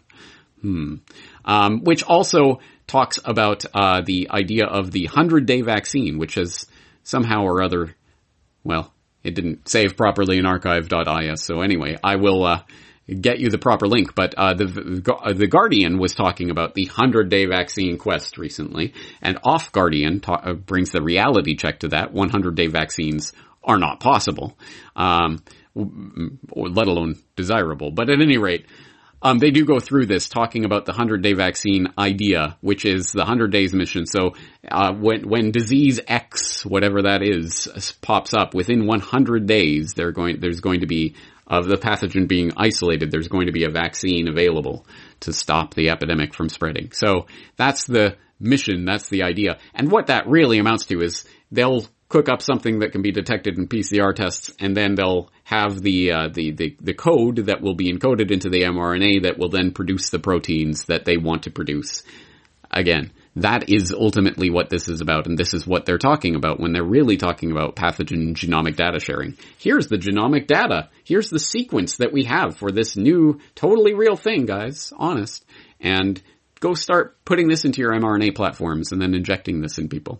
Which also talks about the idea of the 100-day vaccine, which has somehow or other, it didn't save properly in archive.is. So anyway, I will get you the proper link. But the Guardian was talking about the 100-day vaccine quest recently, and Off Guardian brings the reality check to that. 100-day vaccines are not possible, or let alone desirable. But at any rate, they do go through this talking about the 100-day vaccine idea, which is the 100 days mission. So, when disease X, whatever that is, pops up within 100 days, there's going to be, of the pathogen being isolated, there's going to be a vaccine available to stop the epidemic from spreading. So that's the mission, that's the idea. And what that really amounts to is they'll cook up something that can be detected in PCR tests, and then they'll have the code that will be encoded into the mRNA that will then produce the proteins that they want to produce. Again, that is ultimately what this is about, and this is what they're talking about when they're really talking about pathogen genomic data sharing. Here's the genomic data. Here's the sequence that we have for this new, totally real thing, guys. Honest. And go start putting this into your mRNA platforms and then injecting this in people.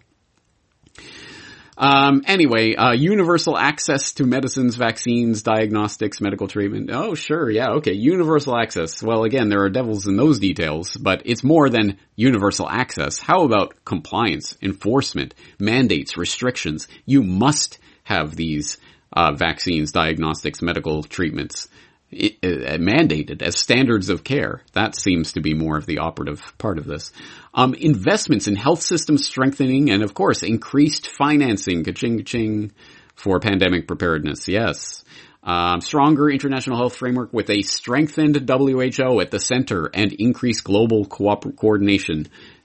Anyway, universal access to medicines, vaccines, diagnostics, medical treatment. Oh, sure. Yeah. Okay. Universal access. Well, again, there are devils in those details, but it's more than universal access. How about compliance, enforcement, mandates, restrictions? You must have these, vaccines, diagnostics, medical treatments mandated as standards of care. That seems to be more of the operative part of this. Investments in health system strengthening and, of course, increased financing, ka-ching, for pandemic preparedness. Yes. Stronger international health framework with a strengthened WHO at the center and increased global coordination.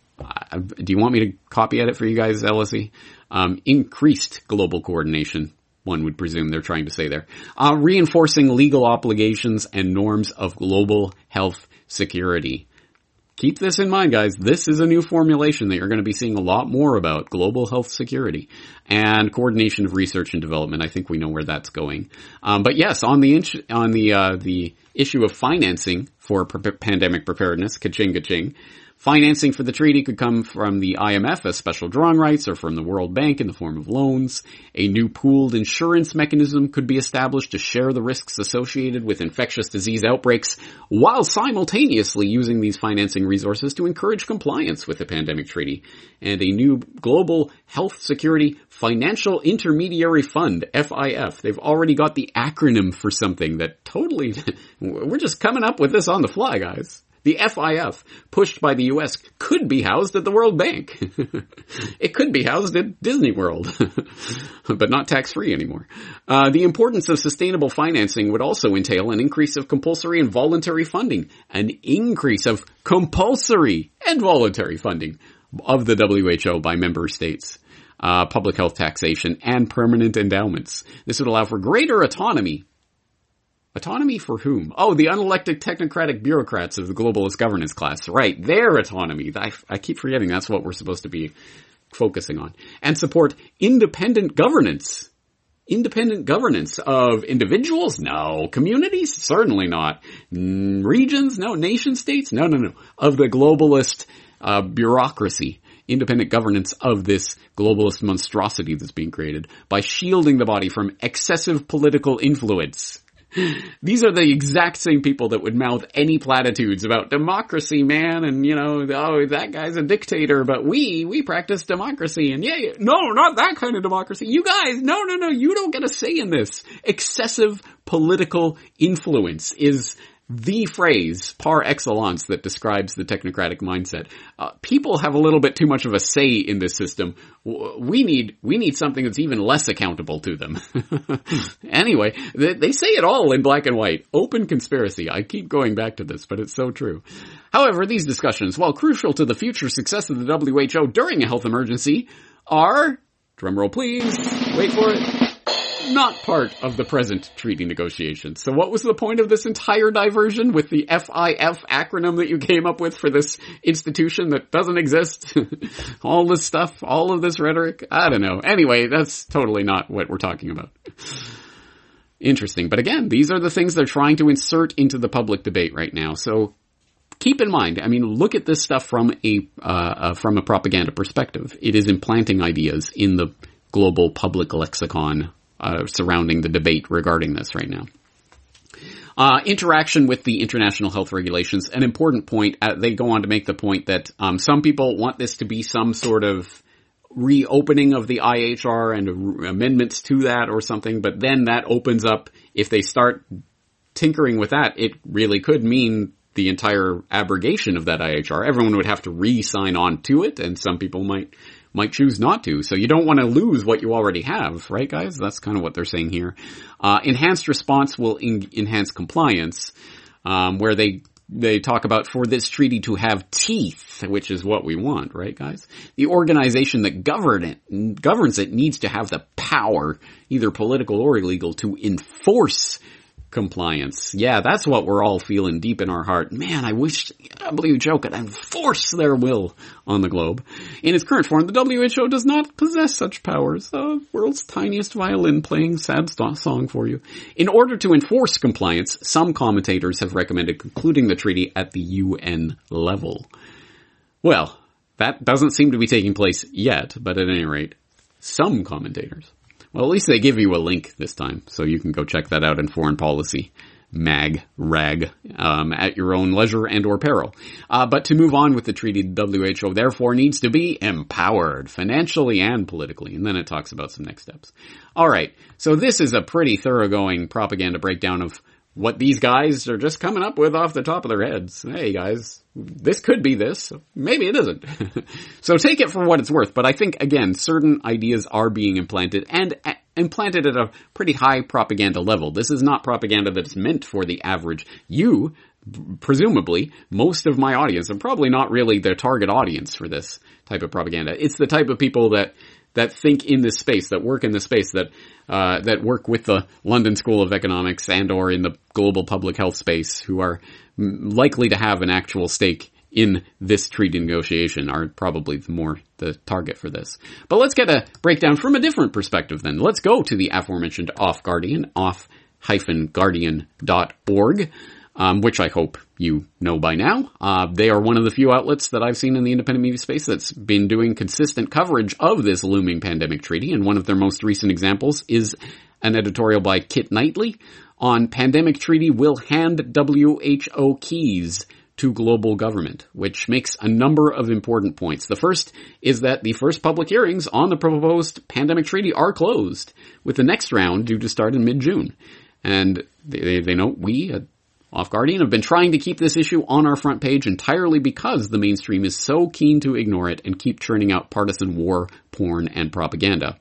Do you want me to copy edit for you guys, LSE? Increased global coordination. One would presume they're trying to say there. Reinforcing legal obligations and norms of global health security. Keep this in mind, guys. This is a new formulation that you're going to be seeing a lot more about. Global health security and coordination of research and development. I think we know where that's going. But yes, on the issue of financing for pandemic preparedness, ka-ching. Financing for the treaty could come from the IMF as special drawing rights or from the World Bank in the form of loans. A new pooled insurance mechanism could be established to share the risks associated with infectious disease outbreaks while simultaneously using these financing resources to encourage compliance with the pandemic treaty. And a new global health security financial intermediary fund, FIF. They've already got the acronym for something that totally, we're just coming up with this on the fly, guys. The FIF, pushed by the U.S., could be housed at the World Bank. It could be housed at Disney World, but not tax-free anymore. The importance of sustainable financing would also entail an increase of compulsory and voluntary funding, an increase of compulsory and voluntary funding of the WHO by member states, public health taxation, and permanent endowments. This would allow for greater autonomy. Autonomy for whom? Oh, the unelected technocratic bureaucrats of the globalist governance class. Right, their autonomy. I keep forgetting that's what we're supposed to be focusing on. And support independent governance. Independent governance of individuals? No. Communities? Certainly not. Regions? No. Nation states? No. Of the globalist bureaucracy. Independent governance of this globalist monstrosity that's being created by shielding the body from excessive political influence. These are the exact same people that would mouth any platitudes about democracy, man, and, oh, that guy's a dictator, but we practice democracy, and no, not that kind of democracy. You guys, no, you don't get a say in this. Excessive political influence is the phrase par excellence that describes the technocratic mindset. People have a little bit too much of a say in this system. We need something that's even less accountable to them. Anyway, they say it all in black and white. Open conspiracy. I keep going back to this, but it's so true. However, these discussions, while crucial to the future success of the WHO during a health emergency, are, drumroll please, wait for it, not part of the present treaty negotiations. So what was the point of this entire diversion with the FIF acronym that you came up with for this institution that doesn't exist? All this stuff, all of this rhetoric? I don't know. Anyway, that's totally not what we're talking about. Interesting. But again, these are the things they're trying to insert into the public debate right now. So keep in mind, look at this stuff from a propaganda perspective. It is implanting ideas in the global public lexicon surrounding the debate regarding this right now. Interaction with the international health regulations, an important point. They go on to make the point that some people want this to be some sort of reopening of the IHR and amendments to that or something, but then that opens up, if they start tinkering with that, it really could mean the entire abrogation of that IHR. Everyone would have to re-sign on to it, and some people might choose not to. So you don't want to lose what you already have, right, guys? That's kind of what they're saying here. Enhanced response will enhance compliance, where they talk about for this treaty to have teeth, which is what we want, right, guys? The organization that governs it needs to have the power, either political or illegal, to enforce compliance. Yeah, that's what we're all feeling deep in our heart. Man, I wish WHO could enforce their will on the globe. In its current form, the WHO does not possess such powers. The world's tiniest violin playing sad song for you. In order to enforce compliance, some commentators have recommended concluding the treaty at the UN level. Well, that doesn't seem to be taking place yet, but at any rate, some commentators. Well, at least they give you a link this time, so you can go check that out in Foreign Policy rag, at your own leisure and or peril. But to move on with the treaty, the WHO therefore needs to be empowered financially and politically. And then it talks about some next steps. All right. So this is a pretty thoroughgoing propaganda breakdown of what these guys are just coming up with off the top of their heads. Hey guys, this could be this. Maybe it isn't. So take it for what it's worth. But I think, again, certain ideas are being implanted, and implanted at a pretty high propaganda level. This is not propaganda that's meant for the average. You, presumably, most of my audience, are probably not really the target audience for this type of propaganda. It's the type of people that think in this space, that work in this space, that work with the London School of Economics and or in the global public health space, who are likely to have an actual stake in this treaty negotiation, are probably the target for this. But let's get a breakdown from a different perspective then. Let's go to the aforementioned Off Guardian, off-guardian.org. Which I hope you know by now. They are one of the few outlets that I've seen in the independent media space that's been doing consistent coverage of this looming pandemic treaty, and one of their most recent examples is an editorial by Kit Knightley on Pandemic Treaty Will Hand WHO Keys to Global Government, which makes a number of important points. The first is that the first public hearings on the proposed pandemic treaty are closed, with the next round due to start in mid-June. And they note we, Off Guardian, have been trying to keep this issue on our front page entirely because the mainstream is so keen to ignore it and keep churning out partisan war, porn, and propaganda.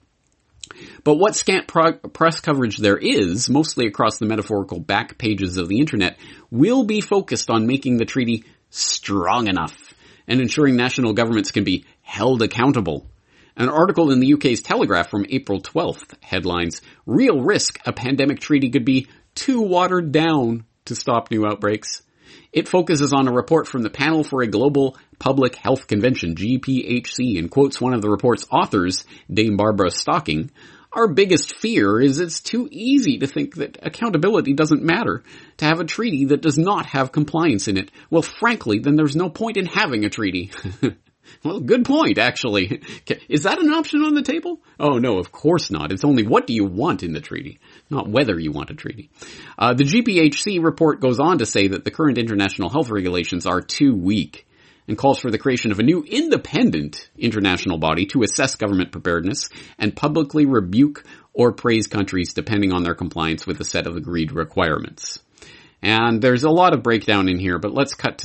But what scant press coverage there is, mostly across the metaphorical back pages of the internet, will be focused on making the treaty strong enough and ensuring national governments can be held accountable. An article in the UK's Telegraph from April 12th headlines, "Real risk a pandemic treaty could be too watered down to stop new outbreaks." It focuses on a report from the Panel for a Global Public Health Convention, GPHC, and quotes one of the report's authors, Dame Barbara Stocking. "Our biggest fear is it's too easy to think that accountability doesn't matter, to have a treaty that does not have compliance in it. Well, frankly, then there's no point in having a treaty." Well, good point, actually. Is that an option on the table? Oh, no, of course not. It's only what do you want in the treaty, not whether you want a treaty. The GPHC report goes on to say that the current international health regulations are too weak and calls for the creation of a new independent international body to assess government preparedness and publicly rebuke or praise countries depending on their compliance with a set of agreed requirements. And there's a lot of breakdown in here, but let's cut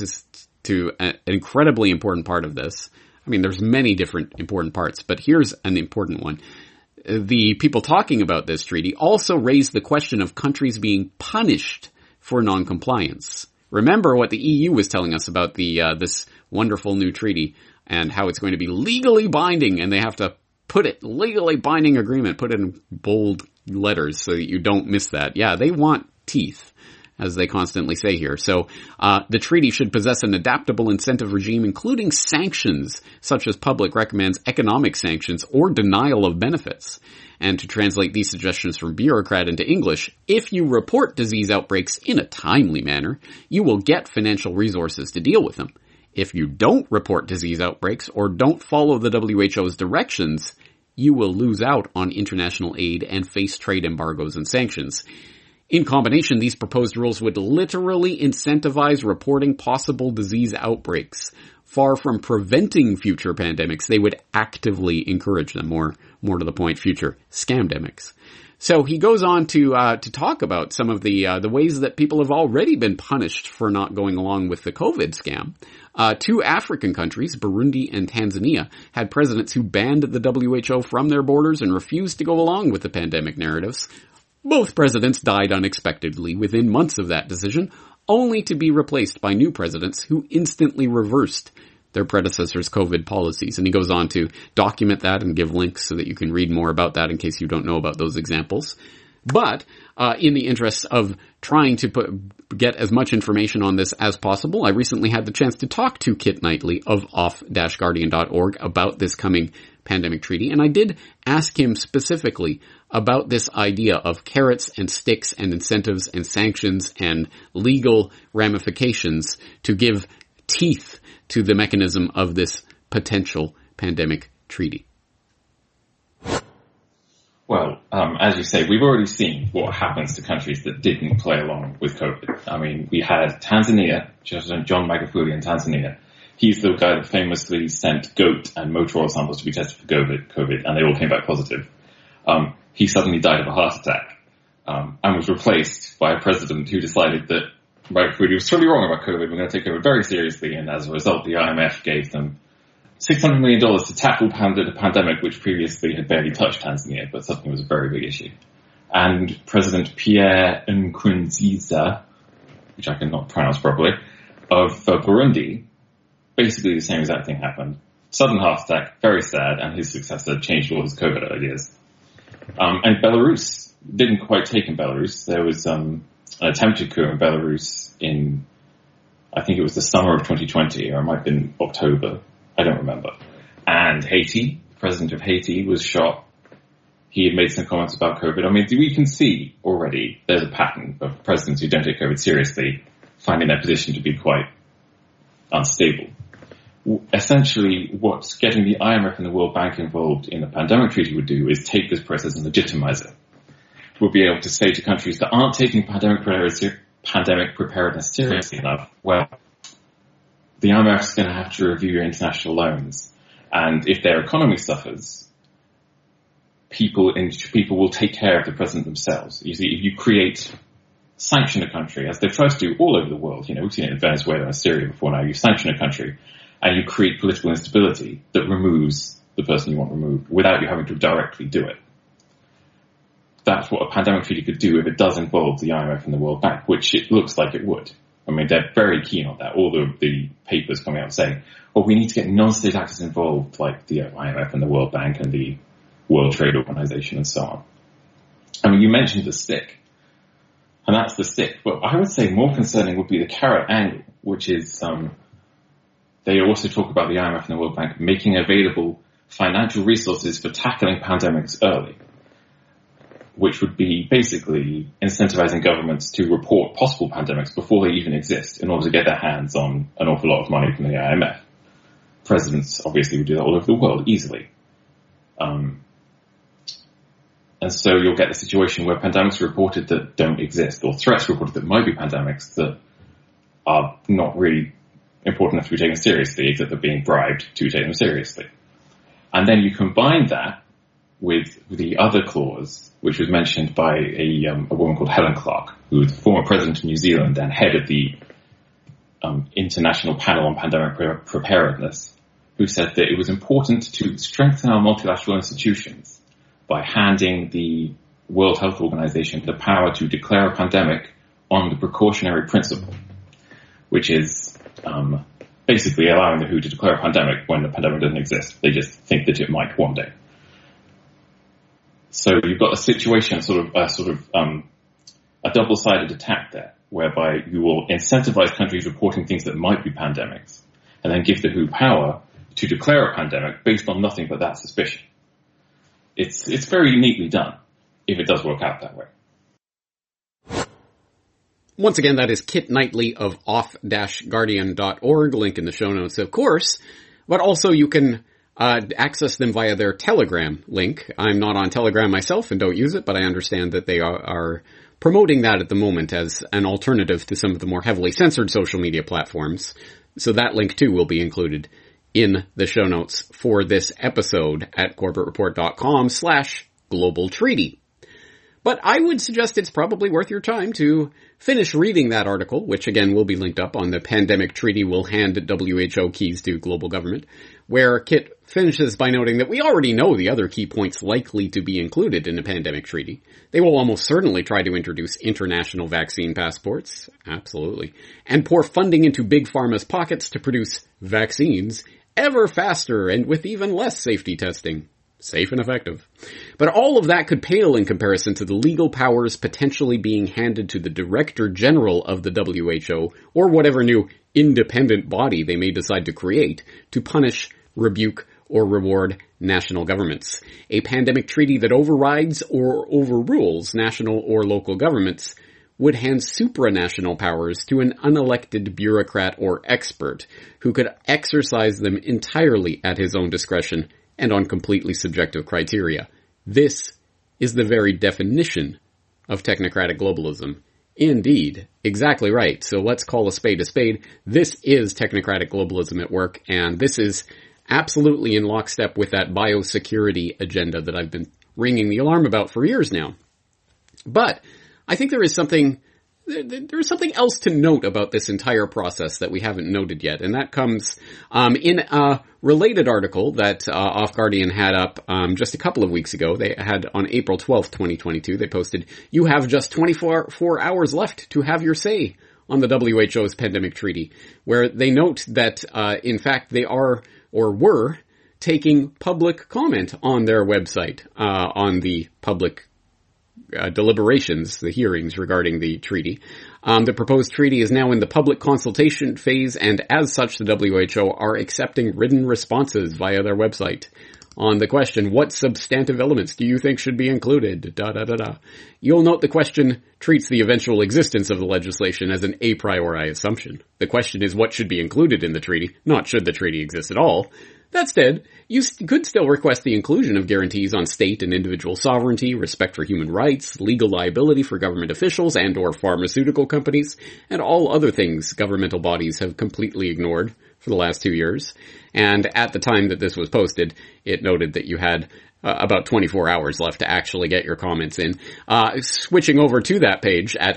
to an incredibly important part of this. I mean, there's many different important parts, but here's an important one. The people talking about this treaty also raised the question of countries being punished for non-compliance. Remember what the EU was telling us about this wonderful new treaty and how it's going to be legally binding, and they have to put it, legally binding agreement, put it in bold letters so that you don't miss that. Yeah, they want teeth, as they constantly say here. So the treaty should possess an adaptable incentive regime, including sanctions, such as public recommends economic sanctions or denial of benefits. And to translate these suggestions from bureaucrat into English, if you report disease outbreaks in a timely manner, you will get financial resources to deal with them. If you don't report disease outbreaks or don't follow the WHO's directions, you will lose out on international aid and face trade embargoes and sanctions. In combination, these proposed rules would literally incentivize reporting possible disease outbreaks, far from preventing future pandemics, they would actively encourage them, more to the point, future scamdemics. So he goes on to talk about some of the ways that people have already been punished for not going along with the COVID scam. 2 African countries, Burundi and Tanzania, had presidents who banned the WHO from their borders and refused to go along with the pandemic narratives. Both presidents died unexpectedly within months of that decision, only to be replaced by new presidents who instantly reversed their predecessors' COVID policies. And he goes on to document that and give links so that you can read more about that in case you don't know about those examples. But in the interest of trying to get as much information on this as possible, I recently had the chance to talk to Kit Knightley of off-guardian.org about this coming pandemic treaty, and I did ask him specifically about this idea of carrots and sticks and incentives and sanctions and legal ramifications to give teeth to the mechanism of this potential pandemic treaty. Well, as you say, we've already seen what happens to countries that didn't play along with COVID. I mean, we had Tanzania, John Magufuli in Tanzania. He's the guy that famously sent goat and motor oil samples to be tested for COVID, and they all came back positive. He suddenly died of a heart attack, and was replaced by a president who decided that Magufuli was totally wrong about COVID. We're going to take COVID very seriously, and as a result, the IMF gave them $600 million to tackle the pandemic, which previously had barely touched Tanzania, but suddenly was a very big issue. And President Pierre Nkurunziza, which I cannot pronounce properly, of Burundi, basically the same exact thing happened. Sudden heart attack, very sad, and his successor changed all his COVID ideas. And Belarus didn't quite take in Belarus. There was an attempted coup in Belarus in, I think it was the summer of 2020, or it might have been October. I don't remember. And Haiti, the president of Haiti, was shot. He had made some comments about COVID. I mean, we can see already there's a pattern of presidents who don't take COVID seriously finding their position to be quite unstable. Essentially, what's getting the IMF and the World Bank involved in the pandemic treaty would do is take this process and legitimize it. We'll be able to say to countries that aren't taking pandemic preparedness seriously enough, well, the IMF is going to have to review your international loans. And if their economy suffers, people will take care of the president themselves. You see, if you sanction a country, as they've tried to do all over the world, we've seen it in Venezuela and Syria before now, you sanction a country and you create political instability that removes the person you want removed without you having to directly do it. That's what a pandemic treaty could do if it does involve the IMF and the World Bank, which it looks like it would. I mean, they're very keen on that. All the papers coming out saying, well, we need to get non-state actors involved, like the IMF and the World Bank and the World Trade Organization and so on. I mean, you mentioned the stick, and that's the stick. But I would say more concerning would be the carrot angle, which is they also talk about the IMF and the World Bank making available financial resources for tackling pandemics early, which would be basically incentivizing governments to report possible pandemics before they even exist in order to get their hands on an awful lot of money from the IMF. Presidents obviously would do that all over the world easily. And so you'll get a situation where pandemics are reported that don't exist, or threats reported that might be pandemics that are not really important enough to be taken seriously, except they're being bribed to take them seriously. And then you combine that with the other clause, which was mentioned by a woman called Helen Clark, who was the former president of New Zealand and head of the International Panel on Pandemic Preparedness, who said that it was important to strengthen our multilateral institutions by handing the World Health Organization the power to declare a pandemic on the precautionary principle, which is basically allowing the WHO to declare a pandemic when the pandemic doesn't exist. They just think that it might one day. So you've got a situation, a double-sided attack there, whereby you will incentivize countries reporting things that might be pandemics, and then give the WHO power to declare a pandemic based on nothing but that suspicion. It's very neatly done, if it does work out that way. Once again, that is Kit Knightley of off-guardian.org, link in the show notes, of course, but also you can access them via their Telegram link. I'm not on Telegram myself and don't use it, but I understand that they are promoting that at the moment as an alternative to some of the more heavily censored social media platforms. So that link too will be included in the show notes for this episode at corbettreport.com/global treaty. But I would suggest it's probably worth your time to finish reading that article, which again will be linked up on the Pandemic Treaty Will Hand WHO Keys to Global Government, where Kit finishes by noting that we already know the other key points likely to be included in the pandemic treaty. They will almost certainly try to introduce international vaccine passports, absolutely, and pour funding into Big Pharma's pockets to produce vaccines ever faster and with even less safety testing. Safe and effective. But all of that could pale in comparison to the legal powers potentially being handed to the Director General of the WHO, or whatever new independent body they may decide to create, to punish, rebuke, or reward national governments. A pandemic treaty that overrides or overrules national or local governments would hand supranational powers to an unelected bureaucrat or expert who could exercise them entirely at his own discretion and on completely subjective criteria. This is the very definition of technocratic globalism. Indeed. Exactly right. So let's call a spade a spade. This is technocratic globalism at work, and this is absolutely in lockstep with that biosecurity agenda that I've been ringing the alarm about for years now. But I think there's something else to note about this entire process that we haven't noted yet, and that comes in a related article that Off Guardian had up just a couple of weeks ago. They had on April 12th, 2022, they posted, "You have just 24 hours left to have your say on the WHO's pandemic treaty," where they note that, in fact, they are or were taking public comment on their website on the public deliberations, the hearings regarding the treaty. The proposed treaty is now in the public consultation phase, and as such, the WHO are accepting written responses via their website on the question, what substantive elements do you think should be included? You'll note the question treats the eventual existence of the legislation as an a priori assumption. The question is what should be included in the treaty, not should the treaty exist at all. That said, you could still request the inclusion of guarantees on state and individual sovereignty, respect for human rights, legal liability for government officials and or pharmaceutical companies, and all other things governmental bodies have completely ignored for the last 2 years. And at the time that this was posted, it noted that you had about 24 hours left to actually get your comments in. Switching over to that page at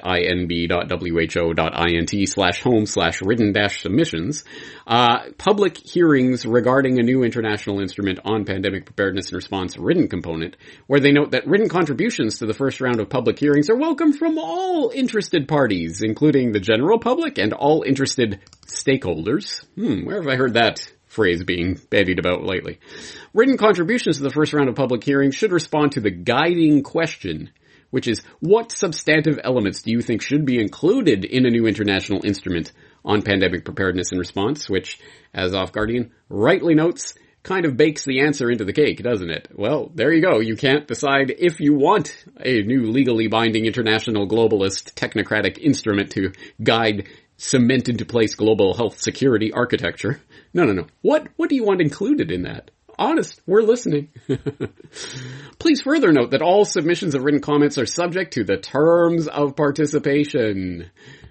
inb.who.int/home/written-submissions, public hearings regarding a new international instrument on pandemic preparedness and response written component, where they note that written contributions to the first round of public hearings are welcome from all interested parties, including the general public and all interested stakeholders. Where have I heard that phrase being bandied about lately? Written contributions to the first round of public hearings should respond to the guiding question, which is, what substantive elements do you think should be included in a new international instrument on pandemic preparedness and response, which, as Off Guardian rightly notes, kind of bakes the answer into the cake, doesn't it? Well, there you go. You can't decide if you want a new legally binding international globalist technocratic instrument to guide cement into place global health security architecture. No. What do you want included in that? Honest, we're listening. Please further note that all submissions of written comments are subject to the terms of participation.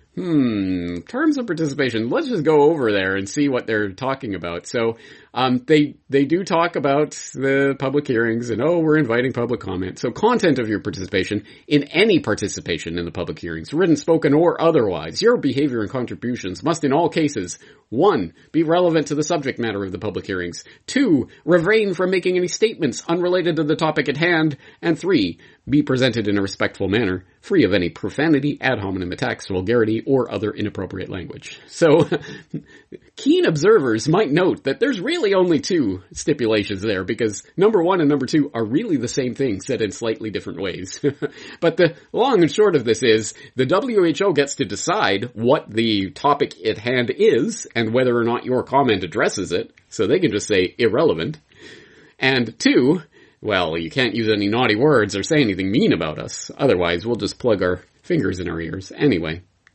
Terms of participation. Let's just go over there and see what they're talking about. So, they do talk about the public hearings and, we're inviting public comment. So content of your participation in any participation in the public hearings, written, spoken, or otherwise, your behavior and contributions must in all cases, 1, be relevant to the subject matter of the public hearings, 2, refrain from making any statements unrelated to the topic at hand, and 3, be presented in a respectful manner, free of any profanity, ad hominem attacks, vulgarity, or other inappropriate language. So, keen observers might note that there's really only 2 stipulations there, because number 1 and number 2 are really the same thing said in slightly different ways. But the long and short of this is, the WHO gets to decide what the topic at hand is, and whether or not your comment addresses it, so they can just say irrelevant. And 2, well, you can't use any naughty words or say anything mean about us. Otherwise, we'll just plug our fingers in our ears. Anyway,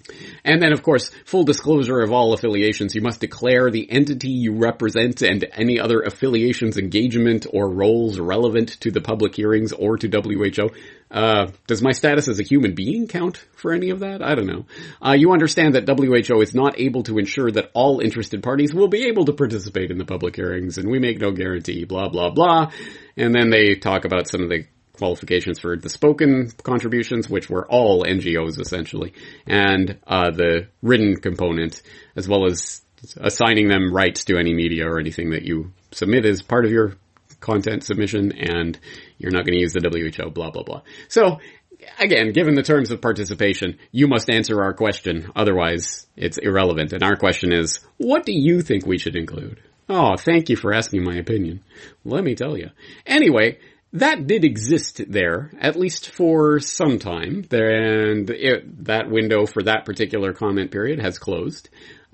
And then, of course, full disclosure of all affiliations. You must declare the entity you represent and any other affiliations, engagement, or roles relevant to the public hearings or to WHO. Does my status as a human being count for any of that? I don't know. You understand that WHO is not able to ensure that all interested parties will be able to participate in the public hearings, and we make no guarantee, blah, blah, blah. And then they talk about some of the qualifications for the spoken contributions, which were all NGOs essentially, and the written component, as well as assigning them rights to any media or anything that you submit as part of your content submission, and you're not going to use the WHO, blah, blah, blah. So, again, given the terms of participation, you must answer our question, otherwise it's irrelevant. And our question is, what do you think we should include? Oh, thank you for asking my opinion. Let me tell you. Anyway, that did exist there, at least for some time, and that window for that particular comment period has closed.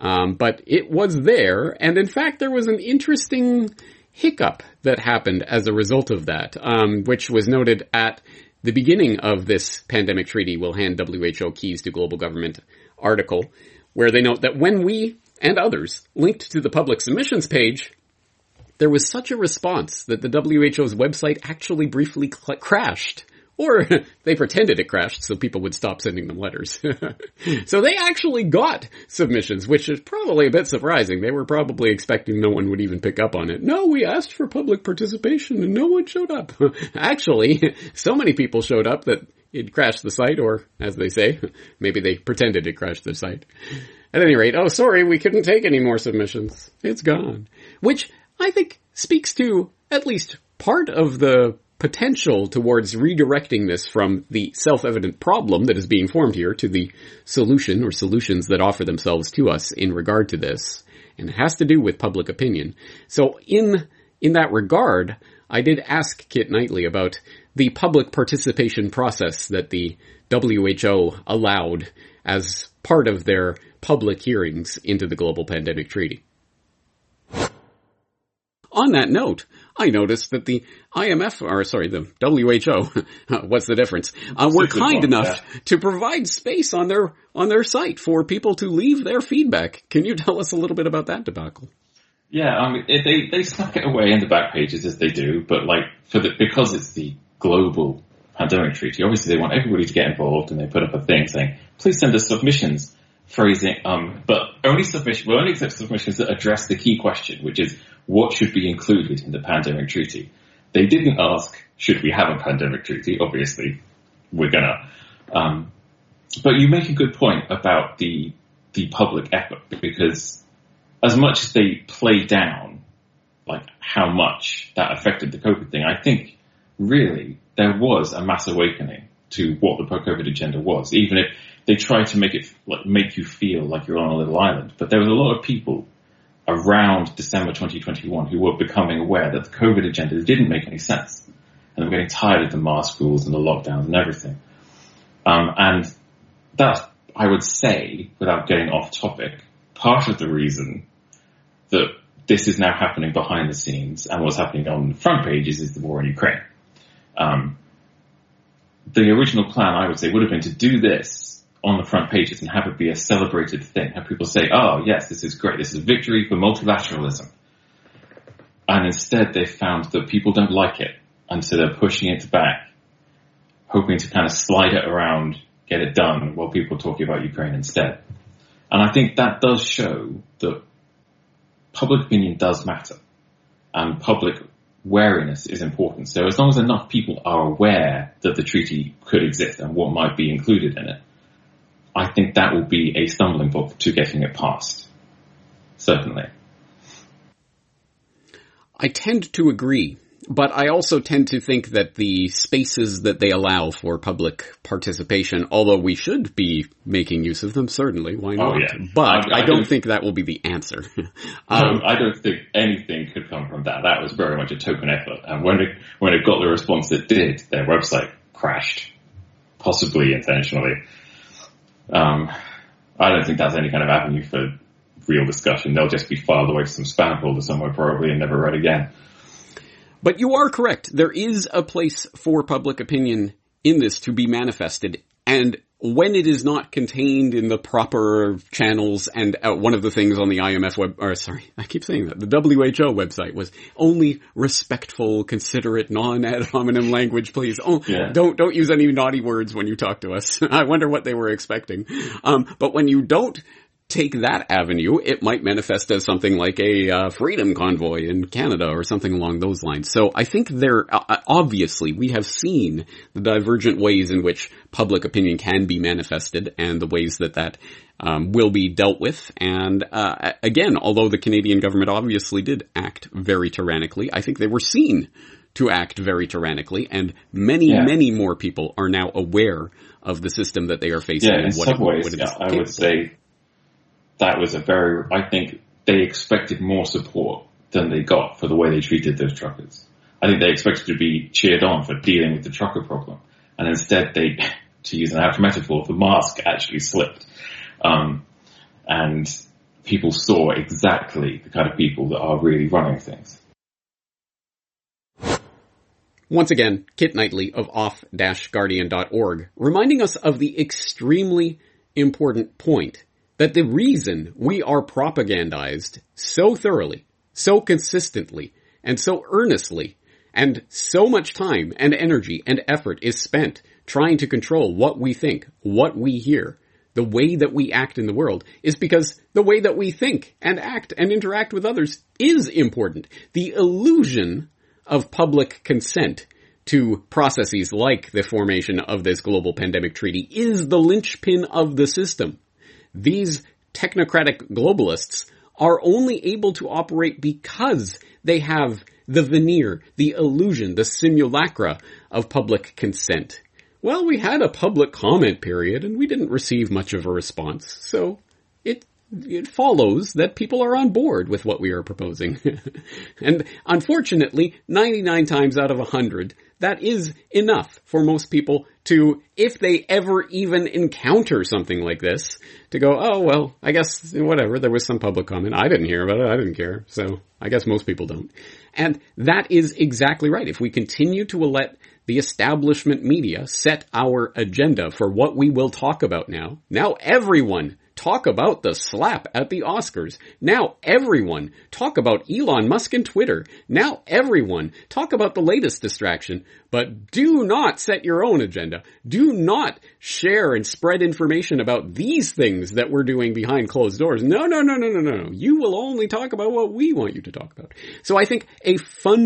But it was there, and in fact there was an interesting hiccup that happened as a result of that, which was noted at the beginning of this pandemic treaty will hand WHO keys to global government article, where they note that when we and others linked to the public submissions page, there was such a response that the WHO's website actually briefly crashed. Or they pretended it crashed so people would stop sending them letters. So they actually got submissions, which is probably a bit surprising. They were probably expecting no one would even pick up on it. No, we asked for public participation and no one showed up. Actually, so many people showed up that it crashed the site, or as they say, maybe they pretended it crashed the site. At any rate, oh sorry, we couldn't take any more submissions. It's gone. Which I think speaks to at least part of the potential towards redirecting this from the self-evident problem that is being formed here to the solution or solutions that offer themselves to us in regard to this. And it has to do with public opinion. So in that regard, I did ask Kit Knightley about the public participation process that the WHO allowed as part of their public hearings into the Global Pandemic Treaty. On that note, I noticed that the the WHO, what's the difference, were kind enough to provide space on their site for people to leave their feedback. Can you tell us a little bit about that debacle? Yeah, I mean, they stuck it away in the back pages as they do, but because it's the global pandemic treaty, obviously they want everybody to get involved, and they put up a thing saying, please send us submissions, phrasing, but we'll only accept submissions that address the key question, which is, what should be included in the pandemic treaty? They didn't ask, should we have a pandemic treaty? Obviously, we're gonna. But you make a good point about the public effort, because as much as they play down, how much that affected the COVID thing, I think really there was a mass awakening to what the pro-COVID agenda was, even if they tried to make you feel like you're on a little island. But there was a lot of people around December 2021 who were becoming aware that the COVID agenda didn't make any sense. And they were getting tired of the mask rules and the lockdowns and everything. And that's, I would say, without getting off topic, part of the reason that this is now happening behind the scenes and what's happening on the front pages is the war in Ukraine. The original plan, I would say, would have been to do this on the front pages and have it be a celebrated thing. Have people say, oh, yes, this is great. This is a victory for multilateralism. And instead they found that people don't like it. And so they're pushing it back, hoping to kind of slide it around, get it done, while people are talking about Ukraine instead. And I think that does show that public opinion does matter. And public wariness is important. So as long as enough people are aware that the treaty could exist and what might be included in it, I think that will be a stumbling block to getting it passed. Certainly. I tend to agree, but I also tend to think that the spaces that they allow for public participation, although we should be making use of them, certainly, why not? Oh, yeah. But I don't think that will be the answer. I don't think anything could come from that. That was very much a token effort. And when it got the response it did, their website crashed, possibly intentionally. I don't think that's any kind of avenue for real discussion. They'll just be filed away to some spam folder somewhere probably and never read again. But you are correct. There is a place for public opinion in this to be manifested. And when it is not contained in the proper channels, and one of the things on the IMF the WHO website was only respectful, considerate, non-ad hominem language, please. Don't use any naughty words when you talk to us. I wonder what they were expecting. But when you don't take that avenue, it might manifest as something like a freedom convoy in Canada or something along those lines. So I think obviously we have seen the divergent ways in which public opinion can be manifested and the ways that will be dealt with. And again, although the Canadian government obviously did act very tyrannically, I think they were seen to act very tyrannically, and many more people are now aware of the system that they are facing. Yeah, in some ways, I would say that was I think they expected more support than they got for the way they treated those truckers. I think they expected to be cheered on for dealing with the trucker problem. And instead to use an apt metaphor, the mask actually slipped. And people saw exactly the kind of people that are really running things. Once again, Kit Knightley of off-guardian.org, reminding us of the extremely important point that the reason we are propagandized so thoroughly, so consistently, and so earnestly, and so much time and energy and effort is spent trying to control what we think, what we hear, the way that we act in the world, is because the way that we think and act and interact with others is important. The illusion of public consent to processes like the formation of this global pandemic treaty is the linchpin of the system. These technocratic globalists are only able to operate because they have the veneer, the illusion, the simulacra of public consent. Well, we had a public comment period and we didn't receive much of a response, so it follows that people are on board with what we are proposing. And unfortunately, 99 times out of 100, that is enough for most people to, if they ever even encounter something like this, to go, oh, well, I guess, whatever, there was some public comment. I didn't hear about it. I didn't care. So I guess most people don't. And that is exactly right. If we continue to let the establishment media set our agenda for what we will talk about now everyone talk about the slap at the Oscars. Now everyone talk about Elon Musk and Twitter. Now everyone talk about the latest distraction. But do not set your own agenda. Do not share and spread information about these things that we're doing behind closed doors. No. You will only talk about what we want you to talk about. So I think the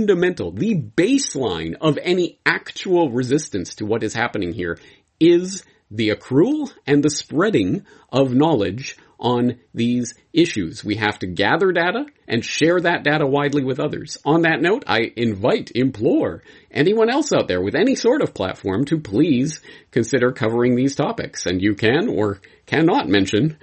baseline of any actual resistance to what is happening here is the accrual and the spreading of knowledge on these issues. We have to gather data and share that data widely with others. On that note, I implore anyone else out there with any sort of platform to please consider covering these topics. And you can or cannot mention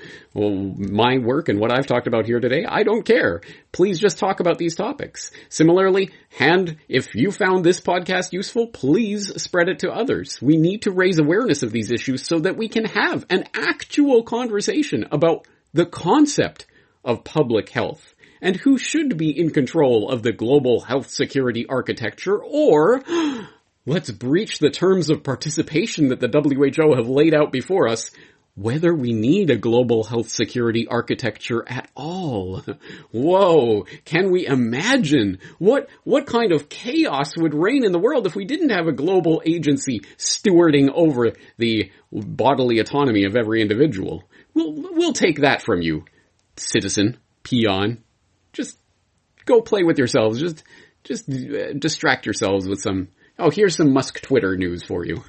my work and what I've talked about here today. I don't care. Please just talk about these topics. Similarly, if you found this podcast useful, please spread it to others. We need to raise awareness of these issues so that we can have an actual conversation about the concept of public health and who should be in control of the global health security architecture, or let's breach the terms of participation that the WHO have laid out before us, whether we need a global health security architecture at all. Whoa, can we imagine what kind of chaos would reign in the world if we didn't have a global agency stewarding over the bodily autonomy of every individual? We'll take that from you, citizen, peon. Just go play with yourselves. Just distract yourselves with here's some Musk Twitter news for you.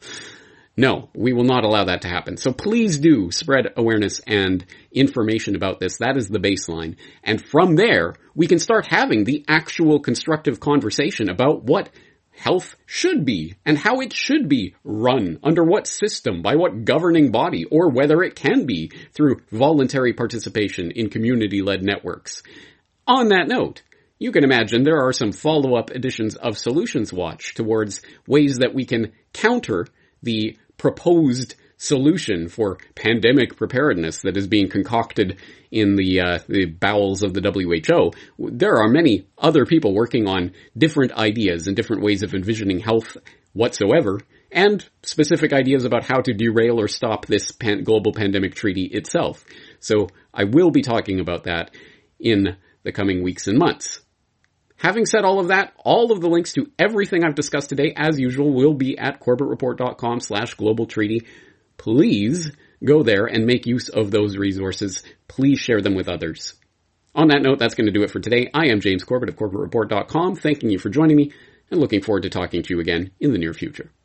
No, we will not allow that to happen. So please do spread awareness and information about this. That is the baseline. And from there, we can start having the actual constructive conversation about what health should be and how it should be run, under what system, by what governing body, or whether it can be through voluntary participation in community-led networks. On that note, you can imagine there are some follow-up editions of Solutions Watch towards ways that we can counter the proposed solution for pandemic preparedness that is being concocted in the bowels of the WHO. There are many other people working on different ideas and different ways of envisioning health whatsoever, and specific ideas about how to derail or stop this global pandemic treaty itself. So I will be talking about that in the coming weeks and months. Having said all of that, all of the links to everything I've discussed today, as usual, will be at corbettreport.com/global treaty. Please go there and make use of those resources. Please share them with others. On that note, that's going to do it for today. I am James Corbett of corbettreport.com, thanking you for joining me and looking forward to talking to you again in the near future.